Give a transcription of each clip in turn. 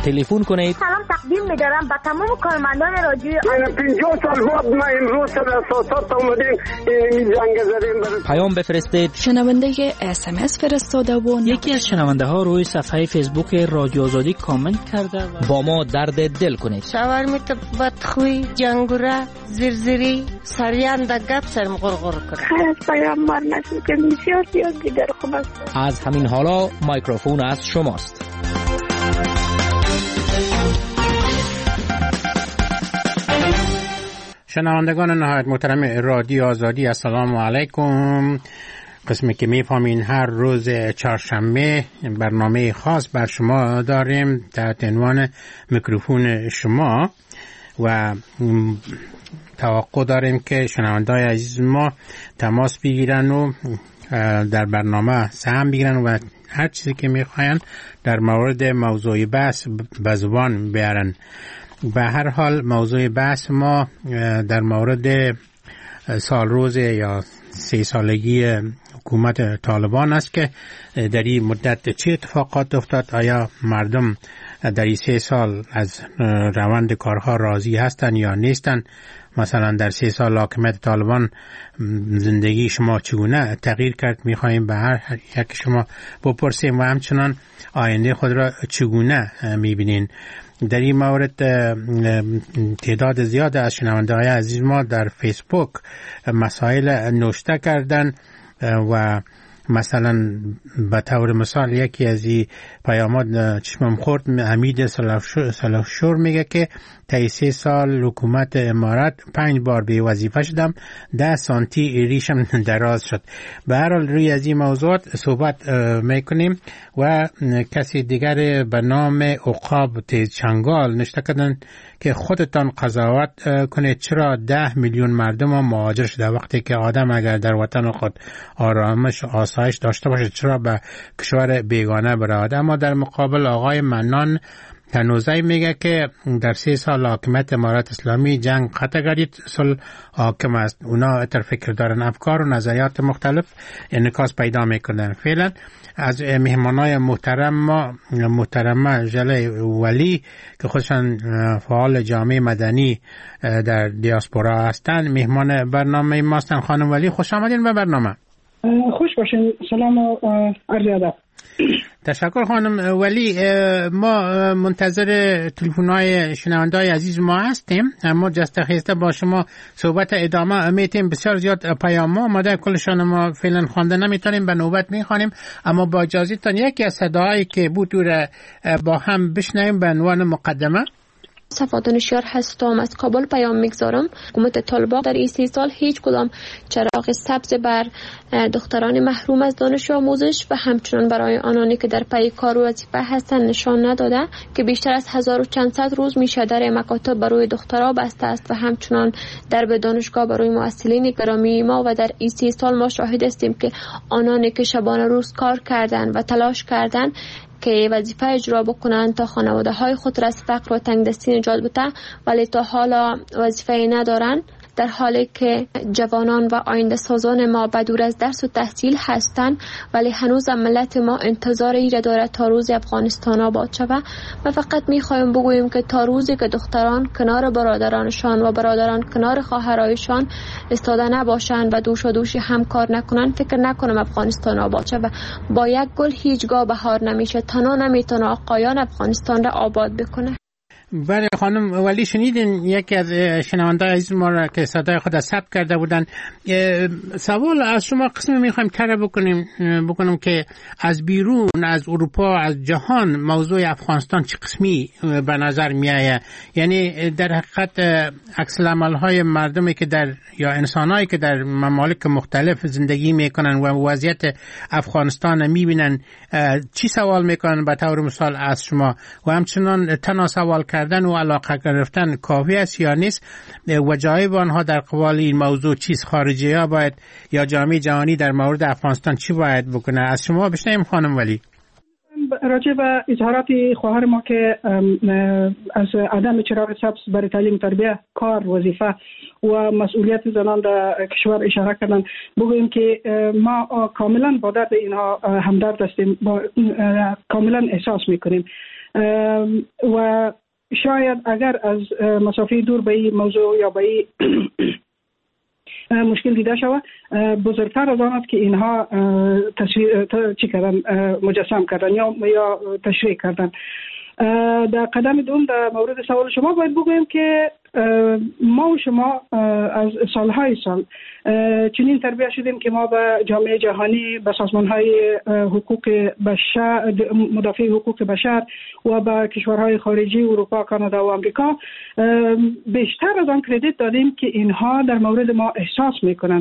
تلفن کنید. سلام تقدیم می‌دارم به تمام کارمندان رادیو. 50 سال بعد ما امروز در اساسات اومدیم این جنگ زدیم. پیام بفرستید. شنونده SMS فرستاده و یکی از شنونده ها روی صفحه فیسبوک رادیو آزادی کامنت کرده و با ما درد دل کنید. شاورمیت بدخوی جنگوره زرزری سریان در گپ سرم غرغر کرد. خیر از پیامبر نشد که بسیار دیگر خوب است. از همین حالا مایکروفون از شماست. شنوندگان نهایت محترم رادیو آزادی، السلام علیکم. قسمی که میفهمین هر روز چهارشنبه برنامه خاص بر شما داریم تحت عنوان میکروفون شما و توقع داریم که شنونده‌های عزیز ما تماس بگیرن و در برنامه سهم بگیرن و هر چیزی که میخواین در مورد موضوع بحث به زبان بیارن. به هر حال موضوع بحث ما در مورد سال روز یا 3 سالگی حکومت طالبان است که در این مدت چه اتفاقات افتاد، آیا مردم در این 3 سال از روند کارها راضی هستند یا نیستند. مثلا در 3 سال حکومت طالبان زندگی شما چگونه تغییر کرد، میخواهیم به هر یک شما بپرسیم و همچنان آینده خود را چگونه میبینین. در این مورد تعداد زیاد از شنونده‌های عزیز ما در فیسبوک مسائل نوشته کردن و مثلا به طور مثال یکی از این پیامات چشمم خورد، حمید سلافشور میگه که طی 3 سال حکومت امارات 5 بار به وظیفه شدم، 10 سانتی ریشم دراز شد. به هر حال روی از این موضوعات صحبت میکنیم و کسی دیگر به نام عقاب تیز چنگال نشته کردن که خودتان قضاوت کنید چرا 10 میلیون مردم مهاجر شده، وقتی که آدم اگر در وطن خود آرامش آسایش داشته باشه چرا به کشور بیگانه برود. اما در مقابل آقای منان تنوزی میگه که در 3 سال حاکمیت امارات اسلامی جنگ قطع گردید، صلح حاکم است. اونا اتر فکر دارن، افکار و نظریات مختلف انعکاس پیدا میکنن. فعلا از مهمانای محترمه جله ولی که خودشان فعال جامعه مدنی در دیاسپورا هستند مهمان برنامه ما هستند. خانم ولی خوش آمدین به برنامه. خوش باشین. سلام و عرض ادب. تشکر خانم ولی. ما منتظر تلفن‌های شنونده‌های عزیز ما هستیم، اما جسته خیسته با شما صحبت ادامه میتیم. بسیار زیاد پیام آمده، کلشان ما فعلا خوانده نمیتونیم، به نوبت میخوانیم، اما با اجازهتان یکی از صداهایی که بود رو با هم بشنویم به عنوان مقدمه. صفا دانشیار هستم، از کابل پیام میگذارم. حکومت طالبان در این 3 سال هیچ کدام چراغ سبز بر دختران محروم از دانش و آموزش و همچنان برای آنانی که در پی کار و وظیفه هستند نشان نداده که بیشتر از 1000 و چند صد روز میشه در مکاتب برای دخترها بسته است و همچنان در به دانشگاه برای مؤثرین گرامی ما. و در این 3 سال ما شاهد هستیم که آنانی که شبانه روز کار کردند و تلاش کردند که وظیفه اجرا بکنند تا خانواده های خود را از فقر و تنگدستی نجات بده، ولی تا حالا وظیفه ندارند، در حالی که جوانان و آینده سازان ما بدور از درس و تحصیل هستند، ولی هنوز ملت ما انتظار ایره دارد تا روز افغانستان آباد شود. و فقط میخوایم بگوییم که تا روزی که دختران کنار برادرانشان و برادران کنار خواهرایشان استاده نباشند و دوش و دوشی هم کار نکنند، فکر نکنم افغانستان آباد شود. با یک گل هیچگاه بهار نمیشه، تنها نمیتونه آقایان افغانستان را آباد بکنه. بله خانم ولی شنیدین یکی از شنونده‌های عزیز ما را که صدای خود ثبت کرده بودن. سوال از شما قسمی میخوایم طرح بکنم که از بیرون، از اروپا، از جهان موضوع افغانستان چه قسمی به نظر میآید؟ یعنی در حقیقت عکس العمل‌های مردمی که در یا انسانایی که در ممالک مختلف زندگی میکنن و وضعیت افغانستان میبینن چی سوال میکنن به طور مثال از شما؟ و همچنان تنها سوال کردن و علاقه گرفتن کافی است یا نیست؟ و جایب آنها در قبال این موضوع چیست؟ خارجی ها باید یا جامعه جهانی در مورد افغانستان چی باید بکنه؟ از شما بشنویم خانم ولی. راجع به اظهارات خواهر ما که از عدم چراغ سبز برای تعلیم تربیه، کار، وظیفه و مسئولیت زنان در کشور اشاره کردن، بگوییم که ما کاملا با درد اینها همدرد هستیم، کاملا احساس میکنیم. و شاید اگر از مسافه دور به این موضوع یا به این مشکل دیده شود، بزرگتر از آن است که اینها مجسم کردن یا تشریح کردن. در قدم دوم در مورد سوال شما باید بگویم که ما و شما از سالهای سال چنین تربیت شدیم که ما به جامعه جهانی، به سازمانهای حقوق بشر، مدافع حقوق بشر و به کشورهای خارجی اروپا، کانادا و آمریکا بیشتر از آن کردیت دادیم که اینها در مورد ما احساس میکنن.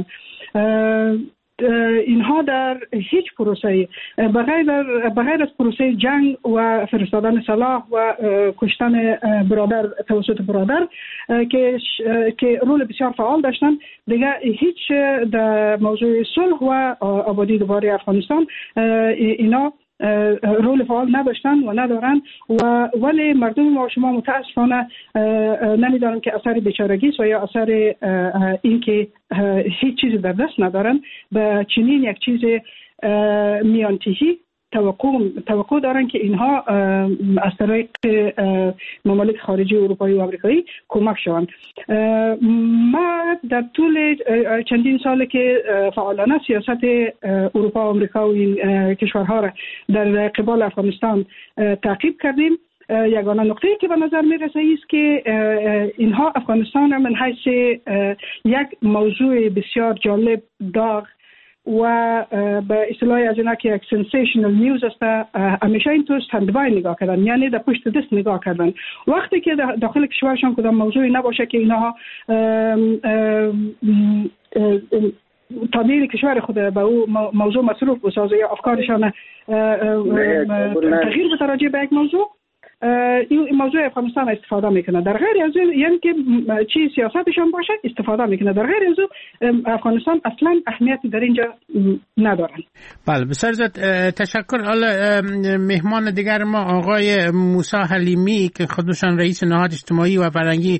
اینها در هیچ پروسه‌ای بغیر از پروسه جنگ و فرستادن سلاح و کشتن برادر توسط برادر که رول بسیار فعال داشتن، دیگه هیچ در موضوع صلح و آبادی دوباره افغانستان اینا رول فعال نداشتن و ندارن. ولی مردم ما شما متاسفانه نمیدانم که اثر بیچارگی و یا اثر این که هیچ چیزی در دست ندارن به چنین یک چیز میانتهی توقع دارن که اینها از طریق ممالک خارجی اروپایی و آمریکایی کمک شوند. ما در طول چندین سال که فعالانه سیاست اروپا و آمریکا و این کشورها را در قبال افغانستان تعقیب کردیم. یگانه نقطه‌ای که به نظر میرسه است که اینها افغانستان را من حیث یک موضوع بسیار جالب، داغ و به اصطلاح از اینا که یک سنسیشنال نیوز است، همیشه این تو استندبای نگاه کردن، یعنی در پشت دست نگاه کردن. وقتی که داخل کشورشان کدام موضوعی نباشه که اینها تابعی کشور خود به او موضوع مصروف بسازه یا افکارشان تغییر بده راجع به یک موضوع، این موضوع افغانستان استفاده میکنه. در غیر از این، یعنی که چی سیاستشان باشه استفاده میکنه. در غیر از این افغانستان اصلا اهمیتی در اینجا ندارن. بله، بسیار زیاد تشکر. حالا مهمان دیگر ما آقای موسی حلیمی که خودشان رئیس نهاد اجتماعی و فرهنگی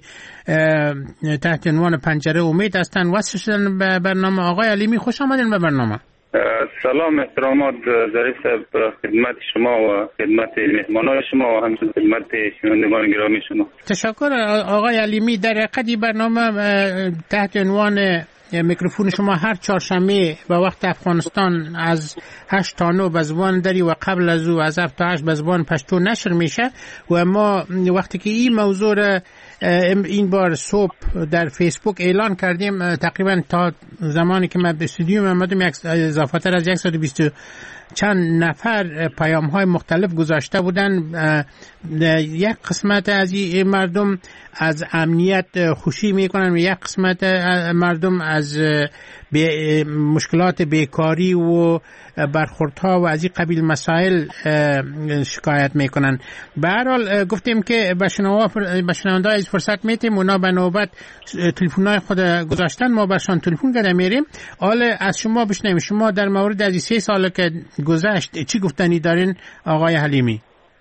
تحت عنوان پنجره امید هستند وصل شدن به برنامه. آقای حلیمی خوش آمدین به برنامه. سلام، احترامات ظریف صاحب، خدمت شما و خدمت مهمانان شما و همچنین خدمت شنوندگان گرامی شما. تشکر آقای علیمی. در حقیقت برنامه تحت عنوان میکروفون شما هر چهارشنبه به وقت افغانستان از 8 تا 9 به زبان دری و قبل از او از 7 تا 8 به زبان پشتو نشر میشه و ما وقتی که این موضوع را این بار صبح در فیسبوک اعلان کردیم، تقریبا تا زمانی که من به استودیو آمدم اضافه‌تر از 120 چند نفر پیام های مختلف گذاشته بودن. یک قسمت از این مردم از امنیت خوشی میکنن و یک قسمت مردم از مشکلات بیکاری و برخوردها و از این قبیل مسائل شکایت میکنن. به هر حال گفتیم که به شنونده از فرصت میتیم اونا به نوبت تلفن‌های خود گذاشتن، ما برشان تلفن کرده میریم. حالا از شما بشنویم، شما در مورد از 3 سال که گذشت چی گفتنی دارین آقای حلیمی؟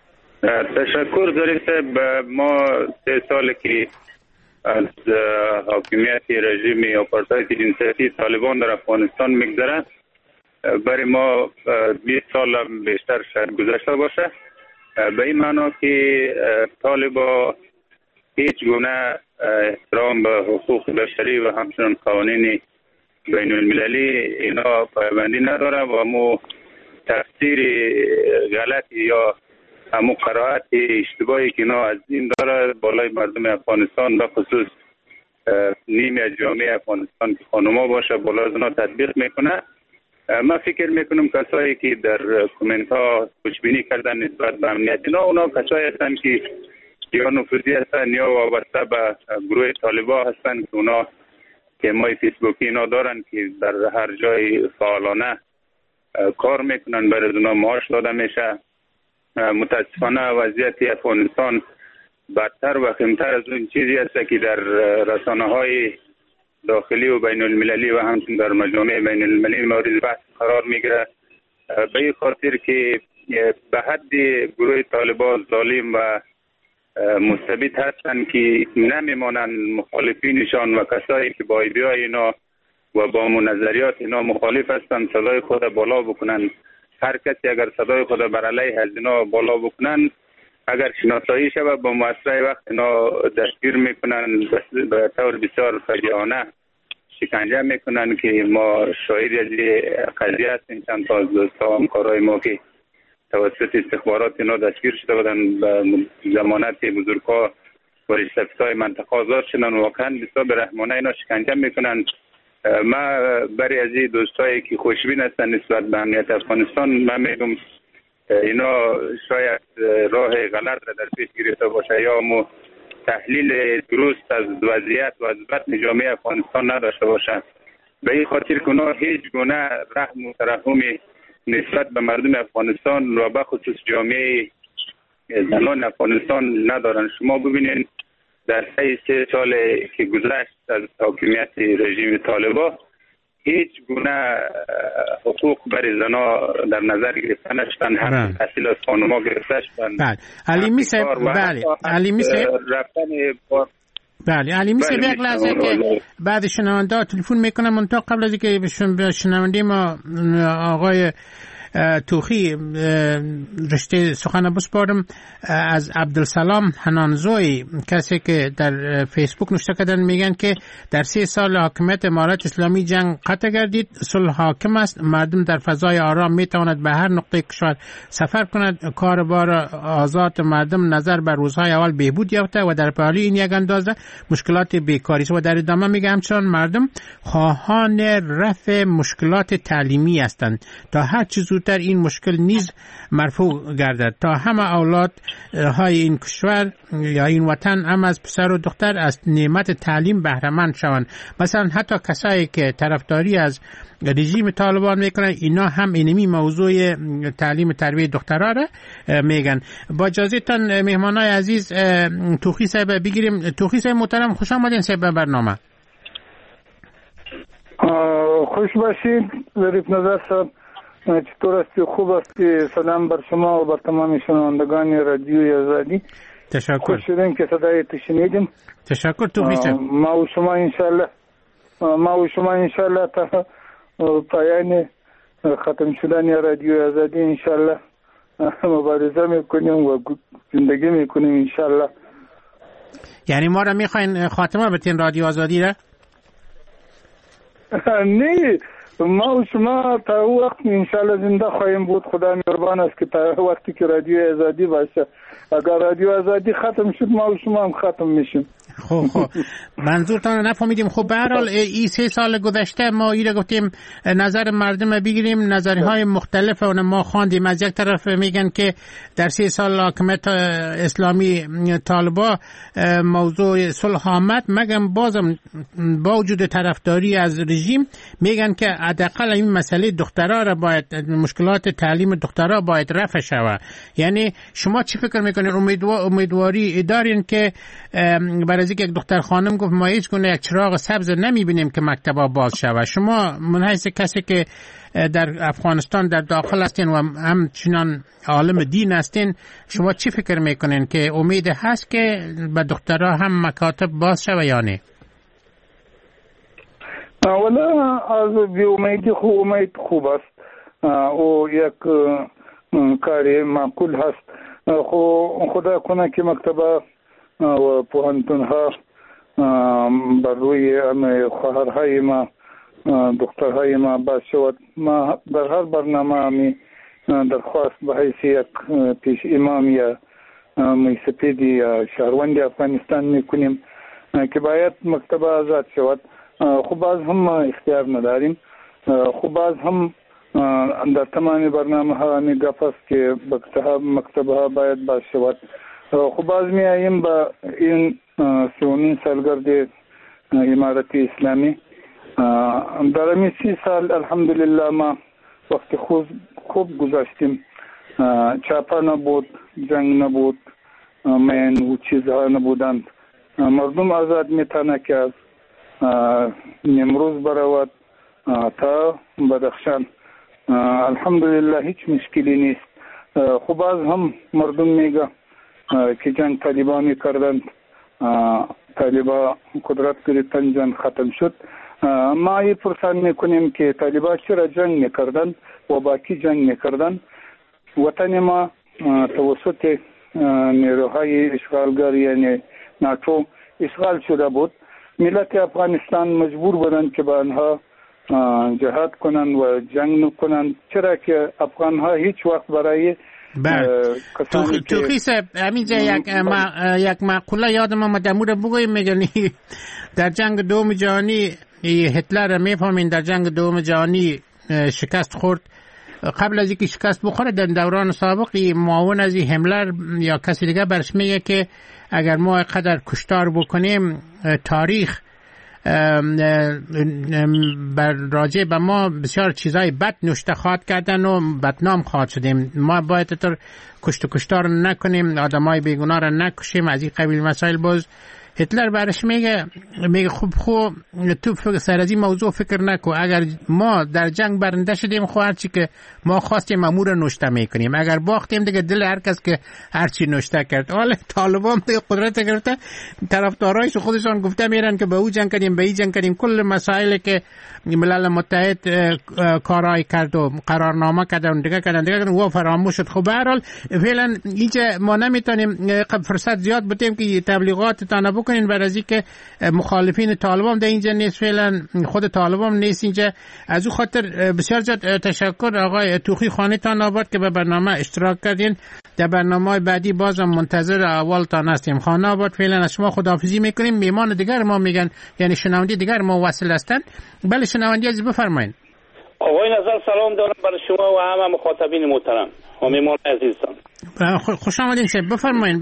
تشکر ظریف صاحب. ما 3 سال که از حاکمیت رژیم آپارتاید جنسیتی طالبان در افغانستان میگذره، برای ما 20 سال بیشتر شاید گذشته باشه. به این معنا که طالبان هیچ گونه احترام به حقوق بشری و همچنین قوانین بین المللی اینا پایبندی نداره و مو تفسیر غلطی یا همو قرائت اشتباهی که اینا از این داره بالای مردم افغانستان به خصوص نیمی از جامعه افغانستان که خانوما باشه بالا از اونا تطبیق میکنه. من فکر میکنم کسایی که در کومنت ها خوشبینی کردن نسبت به امنیت اینا، اونا کسایی هستن که یا نفوذی هستن یا وابسته به گروه طالبان هستن که اونا تیمای فیسبوکی اینا دارن که در هر جای فعالانه کار میکنن، برای اونا معاش داده میشه. متاسفانه وضعیت افغانستان بدتر و خمتر از اون چیزی است که در رسانه‌های داخلی و بین المللی و همچنین در مجامع بین المللی مورد بحث قرار میگیره، به این خاطر که به حد گروه طالبان ظالم و مستبد هستند که نمیمانند مخالفینشان و کسایی که با ایده‌های اینا و با نظریات اینا مخالف هستند صدای خود بالا بکنن. هر کسی اگر صدای خود بر علیه از اینا بالا بکنن، اگر شناسایی شود با مؤسسه وقت اینا دستگیر میکنن به طور بسیار فجیعانه شکنجه میکنن که ما شاهد از قضیه هستیم. چند تا از دوستا همکارای ما که توسط استخبارات اینا دستگیر شده بودن به ضمانت بزرگا و رئیس‌های منطقه آزاد شدن. واقعا بسیار برحمانه اینا شکنجه میکنن. ما برای از این دوستایی که خوشبین هستن نسبت به امنیت افغانستان من میگم اینا شاید راه غلط را در پیش گرفته باشه یا مو تحلیل درست از وضعیت و از بطن جامعه افغانستان نداشته باشند. به این خاطر که اونا هیچ گونه رحم و ترحمی نسبت به مردم افغانستان و به خصوص جامعه زنان افغانستان ندارن. شما ببینید در 3 سال که گذشت از حاکمیت رژیم طالبان هیچ گونه حقوق برای زنها در نظر گرفته نشدن. هم تحصیل از خانم‌ها گرفته شدن. بله علی میسه علی میسه یک لحظه که بعد شنونده تلفن میکنم منتها قبل از اینکه به شنونده ما آقای توخی رشته سخن بسپارم، از عبدالسلام حنانزوی کسی که در فیسبوک نوشته کردن میگن که در 3 سال حاکمیت امارت اسلامی جنگ قطع گردید، صلح حاکم است، مردم در فضای آرام میتواند به هر نقطه کشور سفر کند، کاربار آزاد مردم نظر بر روزهای اول بهبود یافته و در پهلوی این یک اندازه مشکلات بیکاری است. و در ادامه میگه همچنان مردم خواهان رفع مشکلات تعلیمی هستند تا هر چه زودتر این مشکل نیز مرفوع گردد تا همه اولاد های این کشور یا این وطن هم از پسر و دختر از نعمت تعلیم بهره مند شوند. مثلا حتی کسایی که طرفداری از رژیم طالبان میکنن اینا هم اینمی موضوع تعلیم تربیت دخترها را میگن. با اجازهتان مهمانای عزیز توخی صاحب بگیریم. توخی صاحب محترم خوش آمدین صاحب به برنامه. خوش باشید ظریف نظر صاحب. چطور هستی؟ خوب هستی؟ سلام بر شما و بر تمام شنوندگان رادیوی آزادی. تشکر. خوش شدیم که صدایت شنیدیم. تشکر توفیق صاحب. ما و شما انشالله تا پایان ختم شدن رادیوی آزادی انشالله مبارزه میکنیم و زندگی میکنیم انشالله. یعنی ما را میخواین خاتمه بتین رادیو آزادی را؟ نه، ما و شما تا وقت انشالله زنده خواهیم بود. خدا مهربان است که تا وقتی که رادیو آزادی باشه. اگر رادیو آزادی ختم شد ما و شما هم ختم میشیم. خب منظورتان نفهمیدیم. خب به هر حال این 3 سال گذشته ما ایره گفتیم نظر مردم بگیریم، نظرهای مختلف و ما خواندیم. از یک طرف میگن که در 3 سال حاکمیت اسلامی طالبا موضوع صلح آمد، مگم بازم با وجود طرفداری از رژیم میگن که حداقل این مسئله دخترها را باید، مشکلات تعلیم دخترها باید رفع شود. یعنی شما چی فکر میکنین؟ امیدواری دارین که برای از یک دختر خانم گفت ما هیچ گونه یک چراغ سبز نمیبینیم که مکتبا باز شود. شما من حیث کسی که در افغانستان در داخل هستین و همچنان عالم دین هستین، شما چی فکر میکنین که امید هست که به دخترها هم مکاتب باز شود یا نه؟ اولا از بی امیدی امید خوب است او یک کاری معقول هست. خدا کنه که مکتبا و پوهنتون ها بر روی خواهرهای ما دخترهای ما باز شود. ما در هر برنامه می درخواست به حیث یک پیش امام یا میسپیدی یا شهروند افغانستان میکنیم که باید مکتبه آزاد شود. خب باز هم اختیار نداریم. خب باز هم در تمام برنامه ها می گفت است که مکتبه ها باید باز شود. خب باز می آییم با این 30 سالگرد امارت اسلامی. در این 30 سال الحمدلله ما وقت خوب گذاشتیم. چاپا نبود، جنگ نبود، مین و چیزها نبودند. مردم آزاد میتونه که از نمروز برود تا بدخشان الحمدلله هیچ مشکلی نیست. خب باز هم مردم میگه که جنگ طالبان میکردند، طالبان قدرت گرفتن، جنگ ختم شد. ما این پرسان میکنیم که طالبان چرا جنگ میکردند و باقی جنگ میکردند؟ وطن ما توسط نیروهای اشغالگر یعنی ناتو اشغال شده بود، ملت افغانستان مجبور بودند که با آنها جهاد کنند و جنگ نکنند، چرا که افغان ها هیچ وقت برای توخی صاحب همینجا یک مقوله یادم آمد مورد بگویم، میگن در جنگ دوم جهانی هتلر میفهمین در جنگ دوم جهانی شکست خورد. قبل از اینکه شکست بخوره در دوران سابقی معاون از هملر یا کسی دیگه برش میگه که اگر ما قدر کشتار بکنیم تاریخ بر راجع به ما بسیار چیزای بد نوشته خواهد کردن و بدنام خواهد شدیم. ما باید تر کشت و کشتار نکنیم، آدمای بیگناه را نکشیم، از این قبیل مسائل. باز هتلر برش میگه خوب تو سر از این موضوع فکر نکن، اگر ما در جنگ برنده شدیم خب هرچی که ما خواستیم امور نوشته میکنیم، اگر باختیم دیگه دل هر کس که هرچی نوشته کرد. حالا طالبان به قدرت گرفته، طرفدارایش خودشان گفته میرن که به او جنگ کردیم به این جنگ کردیم، کل مسائلی که ملل متحد کارای کرد و قرارنامه کردن دیگه کردن و فراموش شد. خب به هر حال فعلا اینجا ما نمیتونیم فرصت زیاد بدیم که تبلیغاتتان بکنین برای از اینکه مخالفین طالبان در اینجا نیست، فعلا خود طالبان نیست اینجا. از او خاطر بسیار زیاد تشکر آقای توخی، خانه‌تان آباد که به برنامه اشتراک کردین. در برنامه بعدی بازم منتظر احوالتان هستیم. خانه آباد فعلا از شما خداحافظی میکنیم. میمان دیگر ما میگن یعنی شنونده دیگر ما وصل هستن. بله شنونده عزیز بفرمایید. آقای نظر سلام دارم برای شما و همه مخاطبین محترم و میمان عزیزتان. خوش آمدین شب بفرمایید.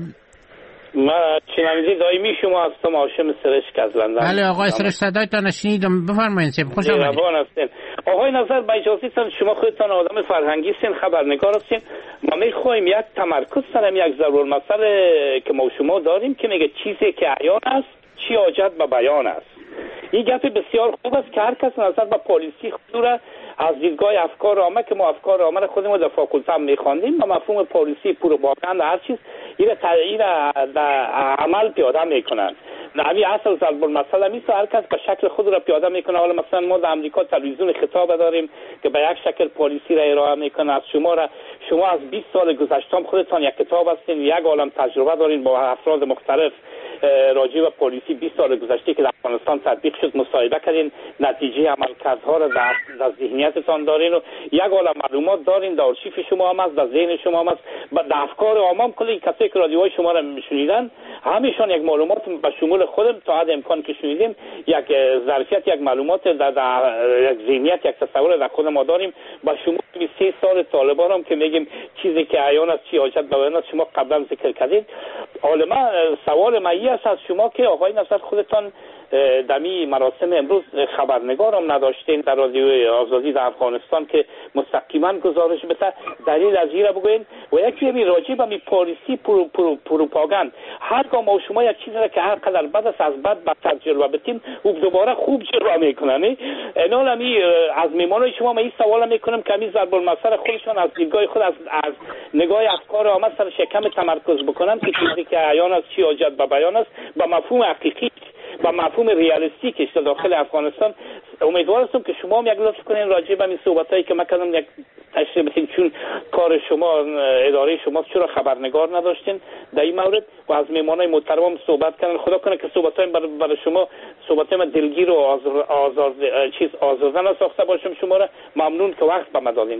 ما شنونده دائمی شما هستم، هاشم سرشک از لندن. بله آقای سرشک صدایتان شنیدم، بفرمایید شب خوش آمدید. آقای نظر با اجازهتان شما خودتان آدم فرهنگی هستین، خبرنگار هستین، ما میخوایم یک تمرکز سرم یک ضرور مسئله که ما شما داریم که میگه چیزی که عیان است چی حاجت به بیان است. این گپ بسیار خوب است که هر کس نظر به پالیسی خود را از دیدگاه افکار عامه که ما افکار عامه را خودمون در فاکولته میخواندیم و مفهوم پالیسی پروپاگاندا هر چیز این در عمل پیاده میکنن. همین اصل ضرب المثل میست هر کس به شکل خود را پیاده میکنه. حالا مثلا ما در امریکا تلویزیون خطاب داریم که به یک شکل پالیسی را ارائه میکنه. از شما از 20 سال گذشته خودتان یک کتاب هستین، یک عالم تجربه دارین با افراد مختلف راجع به پالیسی 20 سال گذشته که در افغانستان تطبیق شد مصاحبه کردین، نتیجه عملکردها را در ذهنیتتان دارین و یک عالم معلومات دارین، در آرشیف شما هم است، در ذهن شما هم است، در افکار عامه کلی کسایی که رادیوهای شما را میشنیدن همیشون یک معلومات به شمول خودم تا حد امکان که شنیدیم یک ظرفیت یک معلومات در یک ذهنیت یک تصور در خود ما داریم. با شما 3 سال طالبان هم که میگیم چیزی که عیان است چی حاجت به بیان است شما قبلا ذکر کردید. حالا سوال من است از شما که آقای نصر خودتان دمی مراسم امروز خبرنگار هم نداشتین در رادیو آزادی در افغانستان که مستقیما گزارش بده، دلیل از این را بگوین و یکی همین راجع به پالیسی پروپاگاند هرگاه ما شما یک چیزی را که هر قدر بد است از بد بدتر جلوه بدیم او دوباره خوب جلوه میکنن. اینال همی از میمانای شما من این سوال میکنم که همین ضرب المثل خودشان از دیدگاه خود از نگاه افکار عامه سر شکم تمرکز بکنن که چیزی که عیان است چی حاجت به بیان است با مفهوم حقیقی با مفهوم ریالیستیکش در داخل افغانستان. امیدوار هستم که شما هم یک لطف کنین راجع به این صحبتایی که من کردم یک تشریح بدین، چون کار شما اداره شما چرا خبرنگار نداشتین در این مورد و از میمانای محترم صحبت کردن. خدا کنه که صحبتای برای شما صحبتای من دلگیر و آزارده نساخته باشم. شما را ممنون که وقت به من دادین.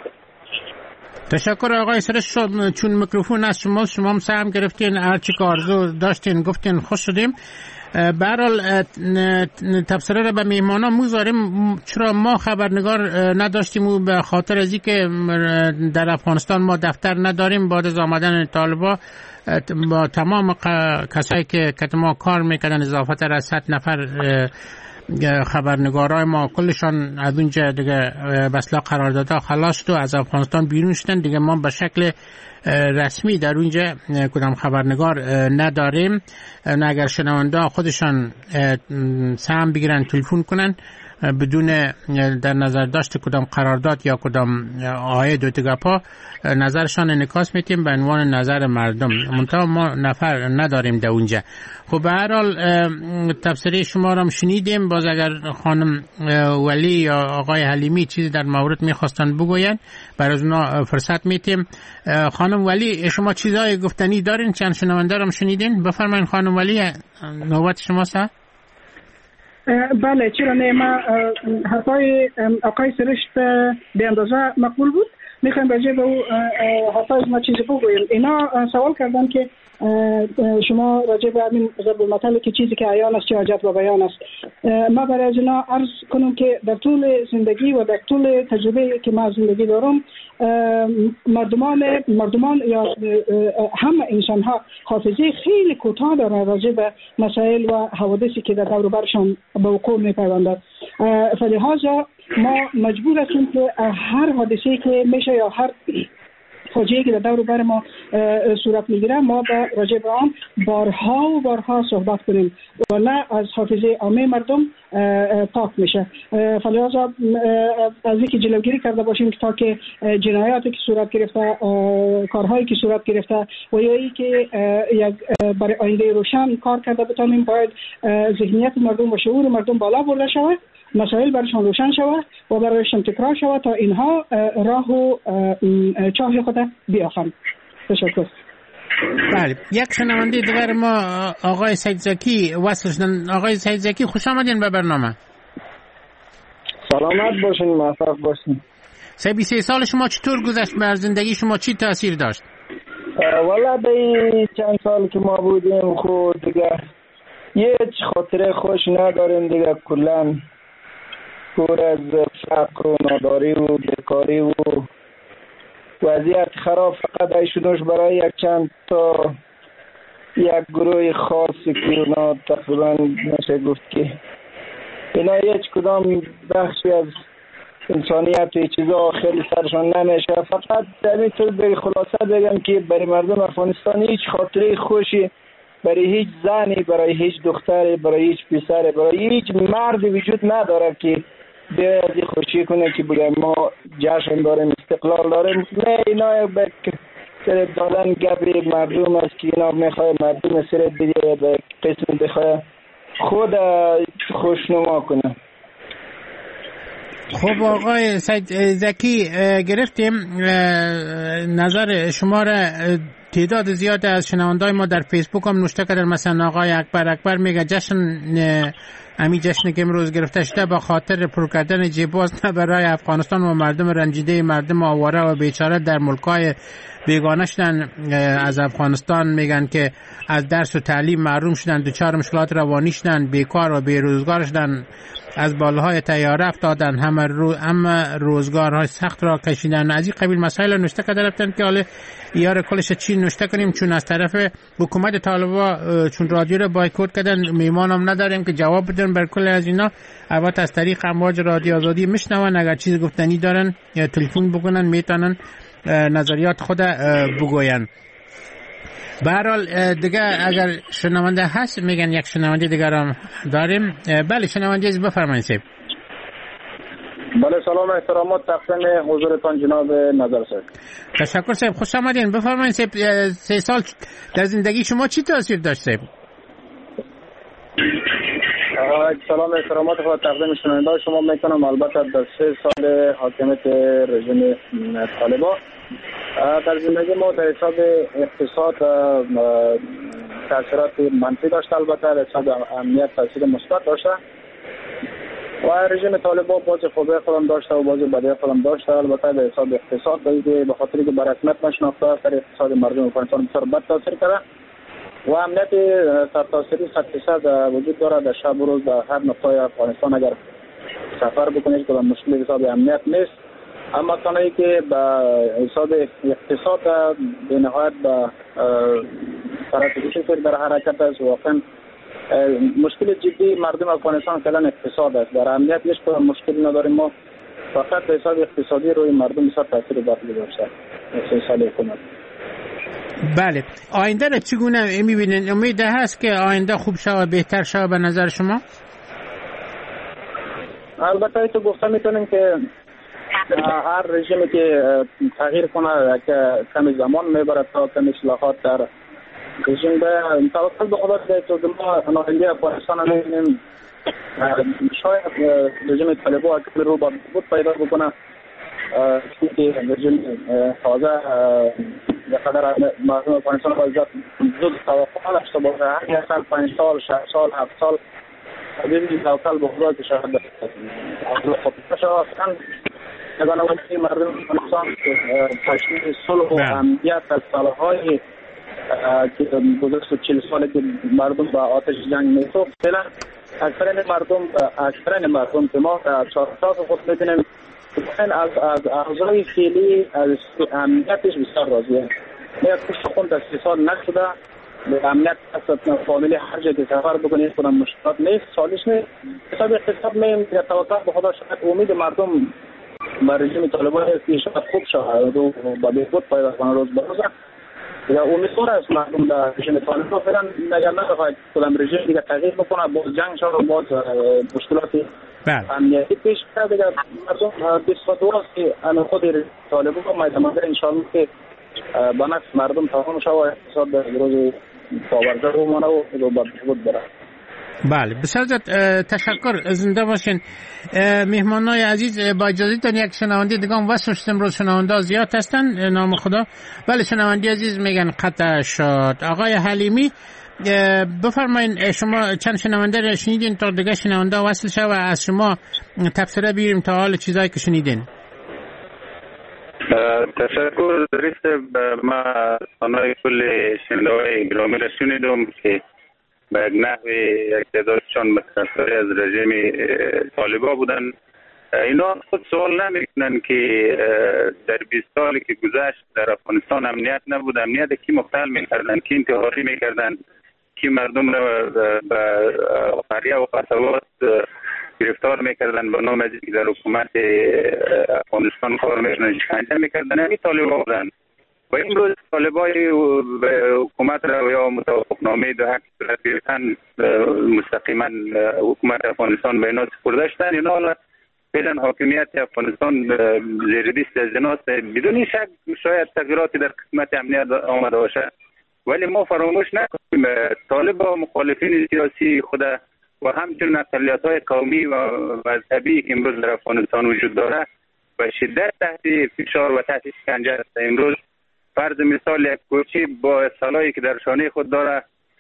تشکر آقای سرش. چون میکروفون از شما هم سهم گرفتین، هر چی که آرزو داشتین گفتین، خوش شدیم. به هر حال تبصره را به میهمانا می‌گذاریم، چرا ما خبرنگار نداشتیم و به خاطر از اینکه در افغانستان ما دفتر نداریم. بعد از آمدن طالبان با تمام کسایی که ما کار میکردن اضافه از 100 نفر خبرنگارای ما کلشان از اونجا دیگه بسلا قرار داده خلاص شد و از افغانستان بیرون شدن دیگه. ما به شکل رسمی در اونجا کدام خبرنگار نداریم. اگر شنونده خودشان سهم بگیرن تلفن کنن بدون در نظر داشت کدام قرارداد یا کدام عاید و تگپا نظرشان انعکاس میتیم به عنوان نظر مردم. منتها ما نفر نداریم در اونجا. خب به هر حال تبصره شما را شنیدیم. باز اگر خانم ولی یا آقای حلیمی چیزی در مورد میخواستن بگوین برای اونا فرصت میتیم. خانم ولی شما چیزای گفتنی دارین؟ چند شنونده را شنیدین؟ بفرمایید خانم ولی، نوبت شماست. بله چرا نه، ما حرفای آقای سرشت به اندازه مقبول بود. میخوایم راجع به حرفای ما چیزی بگویم. اینا سوال کردن که شما راجع به این ضرب المثل که چیزی که عیان است چه حاجت و بیان است. ما برای از اینا عرض کنم که در طول زندگی و در طول تجربه که ما زندگی دارم، مردمان یا همه انسان ها حافظه خیلی کوتاه دارن راجع به مسائل و حوادثی که در دور و برشان به وقوع میپیوندد. فلهذا ما مجبور هستیم که هر حادثه‌ای که میشه یا هر فاجعه‌ای که در دور و بر ما صورت میگیره ما راجع به آن بارها و بارها صحبت کنیم و نه از حافظه عامه مردم پاک میشه. فلذا از اینکه جلوگیری کرده باشیم تا که جنایاتی که صورت گرفته، کارهایی که صورت گرفته و یا ای که یک برای آینده روشن کار کرده بتانیم، باید ذهنیت مردم و شعور مردم بالا برده شود، مسائل برشان روشن شود و برایشان تکرار شود تا اینها راه و چاه خود بیافند. تشکر. بله، یک شنونده دیگر ما آقای سید زکی وصل شدن. آقای سید زکی خوش آمدین به برنامه. سلامت باشین، موفق باشین. 23 سال شما چطور گذشت؟ بر زندگی شما چی تاثیر داشت؟ والا به چند سال که ما بودیم خود دیگه هیچ خاطره خوش نداریم دیگه، کلن پر از فقر و ناداری و بیکاری و وضعیت خراب. فقط ایشونوش برای یک چند تا یک گروه خاصی که اونا تقریبا نشه گفت که اینا هیچ کدام بخشی از انسانیت و چیزا خیلی سرشان نمیشه. فقط همینطور به خلاصه بگم که برای مردم افغانستان هیچ خاطره خوشی برای هیچ زنی، برای هیچ دختری، برای هیچ پسری، برای هیچ مردی وجود نداره که به از خوشی کنه که بگم ما جشن داریم، استقلال داریم. نه، اینا به سر دادن گپ مردم است که اینا میخواه مردم سر بگیره به قسم بخواه خود خوشنما کنه. خب آقای سید زکی گرفتیم نظر شما را. تعداد زیاد از شنوندای ما در فیسبوک هم نوشته کردن، مثلا آقای اکبر میگه جشن که امروز گرفته شده با خاطر پر کردن جیباز نه برای افغانستان و مردم رنجیده، مردم آواره و بیچاره در ملکای بیگانه شدن از افغانستان. میگن که از درس و تعلیم محروم شدن، دچار مشکلات روانی شدن، بیکار و بیروزگار شدن، از بالهای طیاره افتادن، همه روزگارهای سخت را کشیدن. از این قبیل مسائل نوشته کرده رفتن که حالا یار کلش چی نوشته کنیم، چون از طرف حکومت طالبا چون رادیو رو بایکوت کردن، میمان هم نداریم که جواب بدن بر کل از اینا. البته از طریق امواج رادیو آزادی میشنون، اگر چیز گفتنی دارن یا تلفن بکنن میتونن نظریات خود بگوین. به هر حال دیگه اگر شنونده هست میگن یک شنونده دیگر هم داریم. بله شنونده از بفرمایید سیب. بله سلام احترامات تقدیم حضورتان جناب نظر صاحب. تشکر صاحب، خوش آمدین. بفرمایید صاحب، 3 سال در زندگی شما چی تاثیر داشت صاحب؟ سلام احترامات خود تقدیم شنونده شما میکنم. البته در 3 سال حاکمیت رژیم طالبان در زندگی ما در حساب اقتصاد تاثیرات منفی داشت، البته در حساب امنیت تاثیر مثبت داشته و رژیم طالبان باز خوبی خودم داشته و باز بدی خودم داشته. البته در حساب اقتصاد به خاطر که بر رسمیت نشناخته در اقتصاد مردم افغانستان بسیار بد تاثیر کرده و امنیت سرتاسری 100% وجود داره. در شب و روز در هر نقطه افغانستان اگر سفر بکنید که مشکل حساب امنیت نیست، اما تنهایی که به حساب اقتصاد به نهایت به طرف کشور در حرکت است. واقعا مشکل جدی مردم افغانستان فعلا اقتصاد است. در امنیت هیچ مشکلی نداریم، ما فقط به حساب اقتصادی روی مردم بسیار تاثیر بد گذاشته 3 سال حکومت. بله، آینده را چگونه می‌بینید؟ امید هست که آینده خوب شود، بهتر شود به نظر شما؟ البته تو گفته میتونیم که هر رژیمی که تغییر کنه که کمی زمان میبره تا کمی اصلاحات در رژیم به توکل به خدا که تو ما نماینده افغانستان هم می‌بینیم شاید رژیم طالبان که رو با بود پیدا بکنه که رژیم تازه قدر مردم افغانستان باید زود توقع داشته باشه هر سال 5 سال 6 سال 7 سال ببینید توکل به خدا که شاید خودش اصلا نگانوانی مردم افغانستان تشکیل صلح و امنیت از سالهای که گذشته 40 ساله که مردم با آتش جنگ میسوخت فعلا اکثرین مردم که ما در چهارتاق خود می‌بینیم از اعضای فعلی از امنیتش بسیار راضیه. میاد پشت خون تا 30 سال نشده به امنیت اصلا فامیلی هر جای که سفر بکنید کنم مشکلات نیست سالش نیست حساب اقتصاد میم توکل به خدا شاید امید مردم با رژیم طالبان که شاید خوب شود و با بهبود پیدا کنه روز به روز یا امیدوار است مردم در رژیم طالبان فعلا نگران نباشید کدام رژیم دیگه تغییر بکنه باز جنگ شد و باز مشکلات امنیتی پیش بیاد دیگه مردم 22 است که الان خود طالبان میدونن ان شاء الله که با نفس مردم تمام شود و اقتصاد در روز پاورده رو مانه و با بهبود بره. بله بسیار تشکر زنده باشین مهمانای عزیز. با اجازه تان یک شنونده دیگه هم وصل امروز شنونده زیاد هستن نام خدا. بله شنونده عزیز میگن قطع شد. آقای حلیمی بفرمایین شما چند شنونده رو شنیدین تا دیگه شنونده وصل شد و از شما تفسیره بیریم تا حال چیزایی که شنیدین. تشکر درست ما آنهای کل شنونده گرامی را شنیدم که به یک نحو یک تعدادشان متأثر از رژیم طالبان بودن. اینا خود سوال نمیکنن که در 20 سالی که گذشت در افغانستان امنیت نبود، امنیت کی مختل میکردن، کی انتحاری میکردن، کی مردم را به قریه و قصبات گرفتار میکردن به نام از که در حکومت افغانستان کار میکنن شکنجه میکردن. همین طالبان بودن و امروز طالبان حکومت را یا متوافقنامه دو حق صورت گرفتن مستقیما حکومت افغانستان به اینا سپرده شدن. اینا حالا فعلا حاکمیت افغانستان زیر دست از ایناست. بدون شک شاید تغییراتی در قسمت امنیت آمده باشد ولی ما فراموش نکنیم طالبان مخالفین سیاسی خود و همچنین اقلیت‌های قومی و مذهبی که امروز در افغانستان وجود داره و شدت تحت فشار و تحت شکنجه است. امروز فرض مثال یک کوچی با سلاحی که در شانه خود داره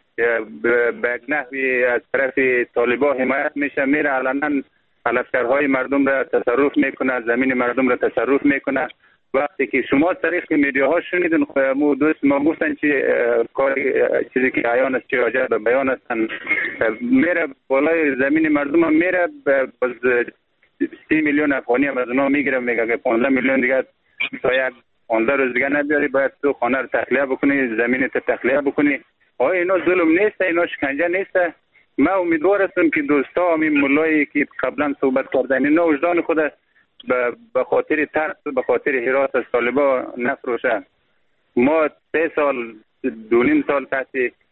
به یک نحوی از طرف طالبان حمایت میشه، میره علنا لشکرهای مردم را تصرف میکنه، زمین مردم را تصرف میکنه. وقتی که شما طریق میدیاها شنیدین دوست ما گفتن چی کاری چیزی که عیان است چی راجع به بیان هستن میره بالای زمین مردم هم میره باز 30 میلیون افغانی هم از اونا میگیره میگه که 15 میلیون دیگه تا یک 15 روز دیگه نبیاری باید تو خانه رو تخلیه بکنی زمین تو تخلیه بکنی. آیا اینا ظلم نیست؟ اینا شکنجه نیست؟ من امیدوار هستم که دوستا همین ملایی که قبلا صحبت کردن اینا وجدان خود به خاطر ترس به خاطر حراس از طالبان نفروشه. ما 3 سال 2.5 سال تحت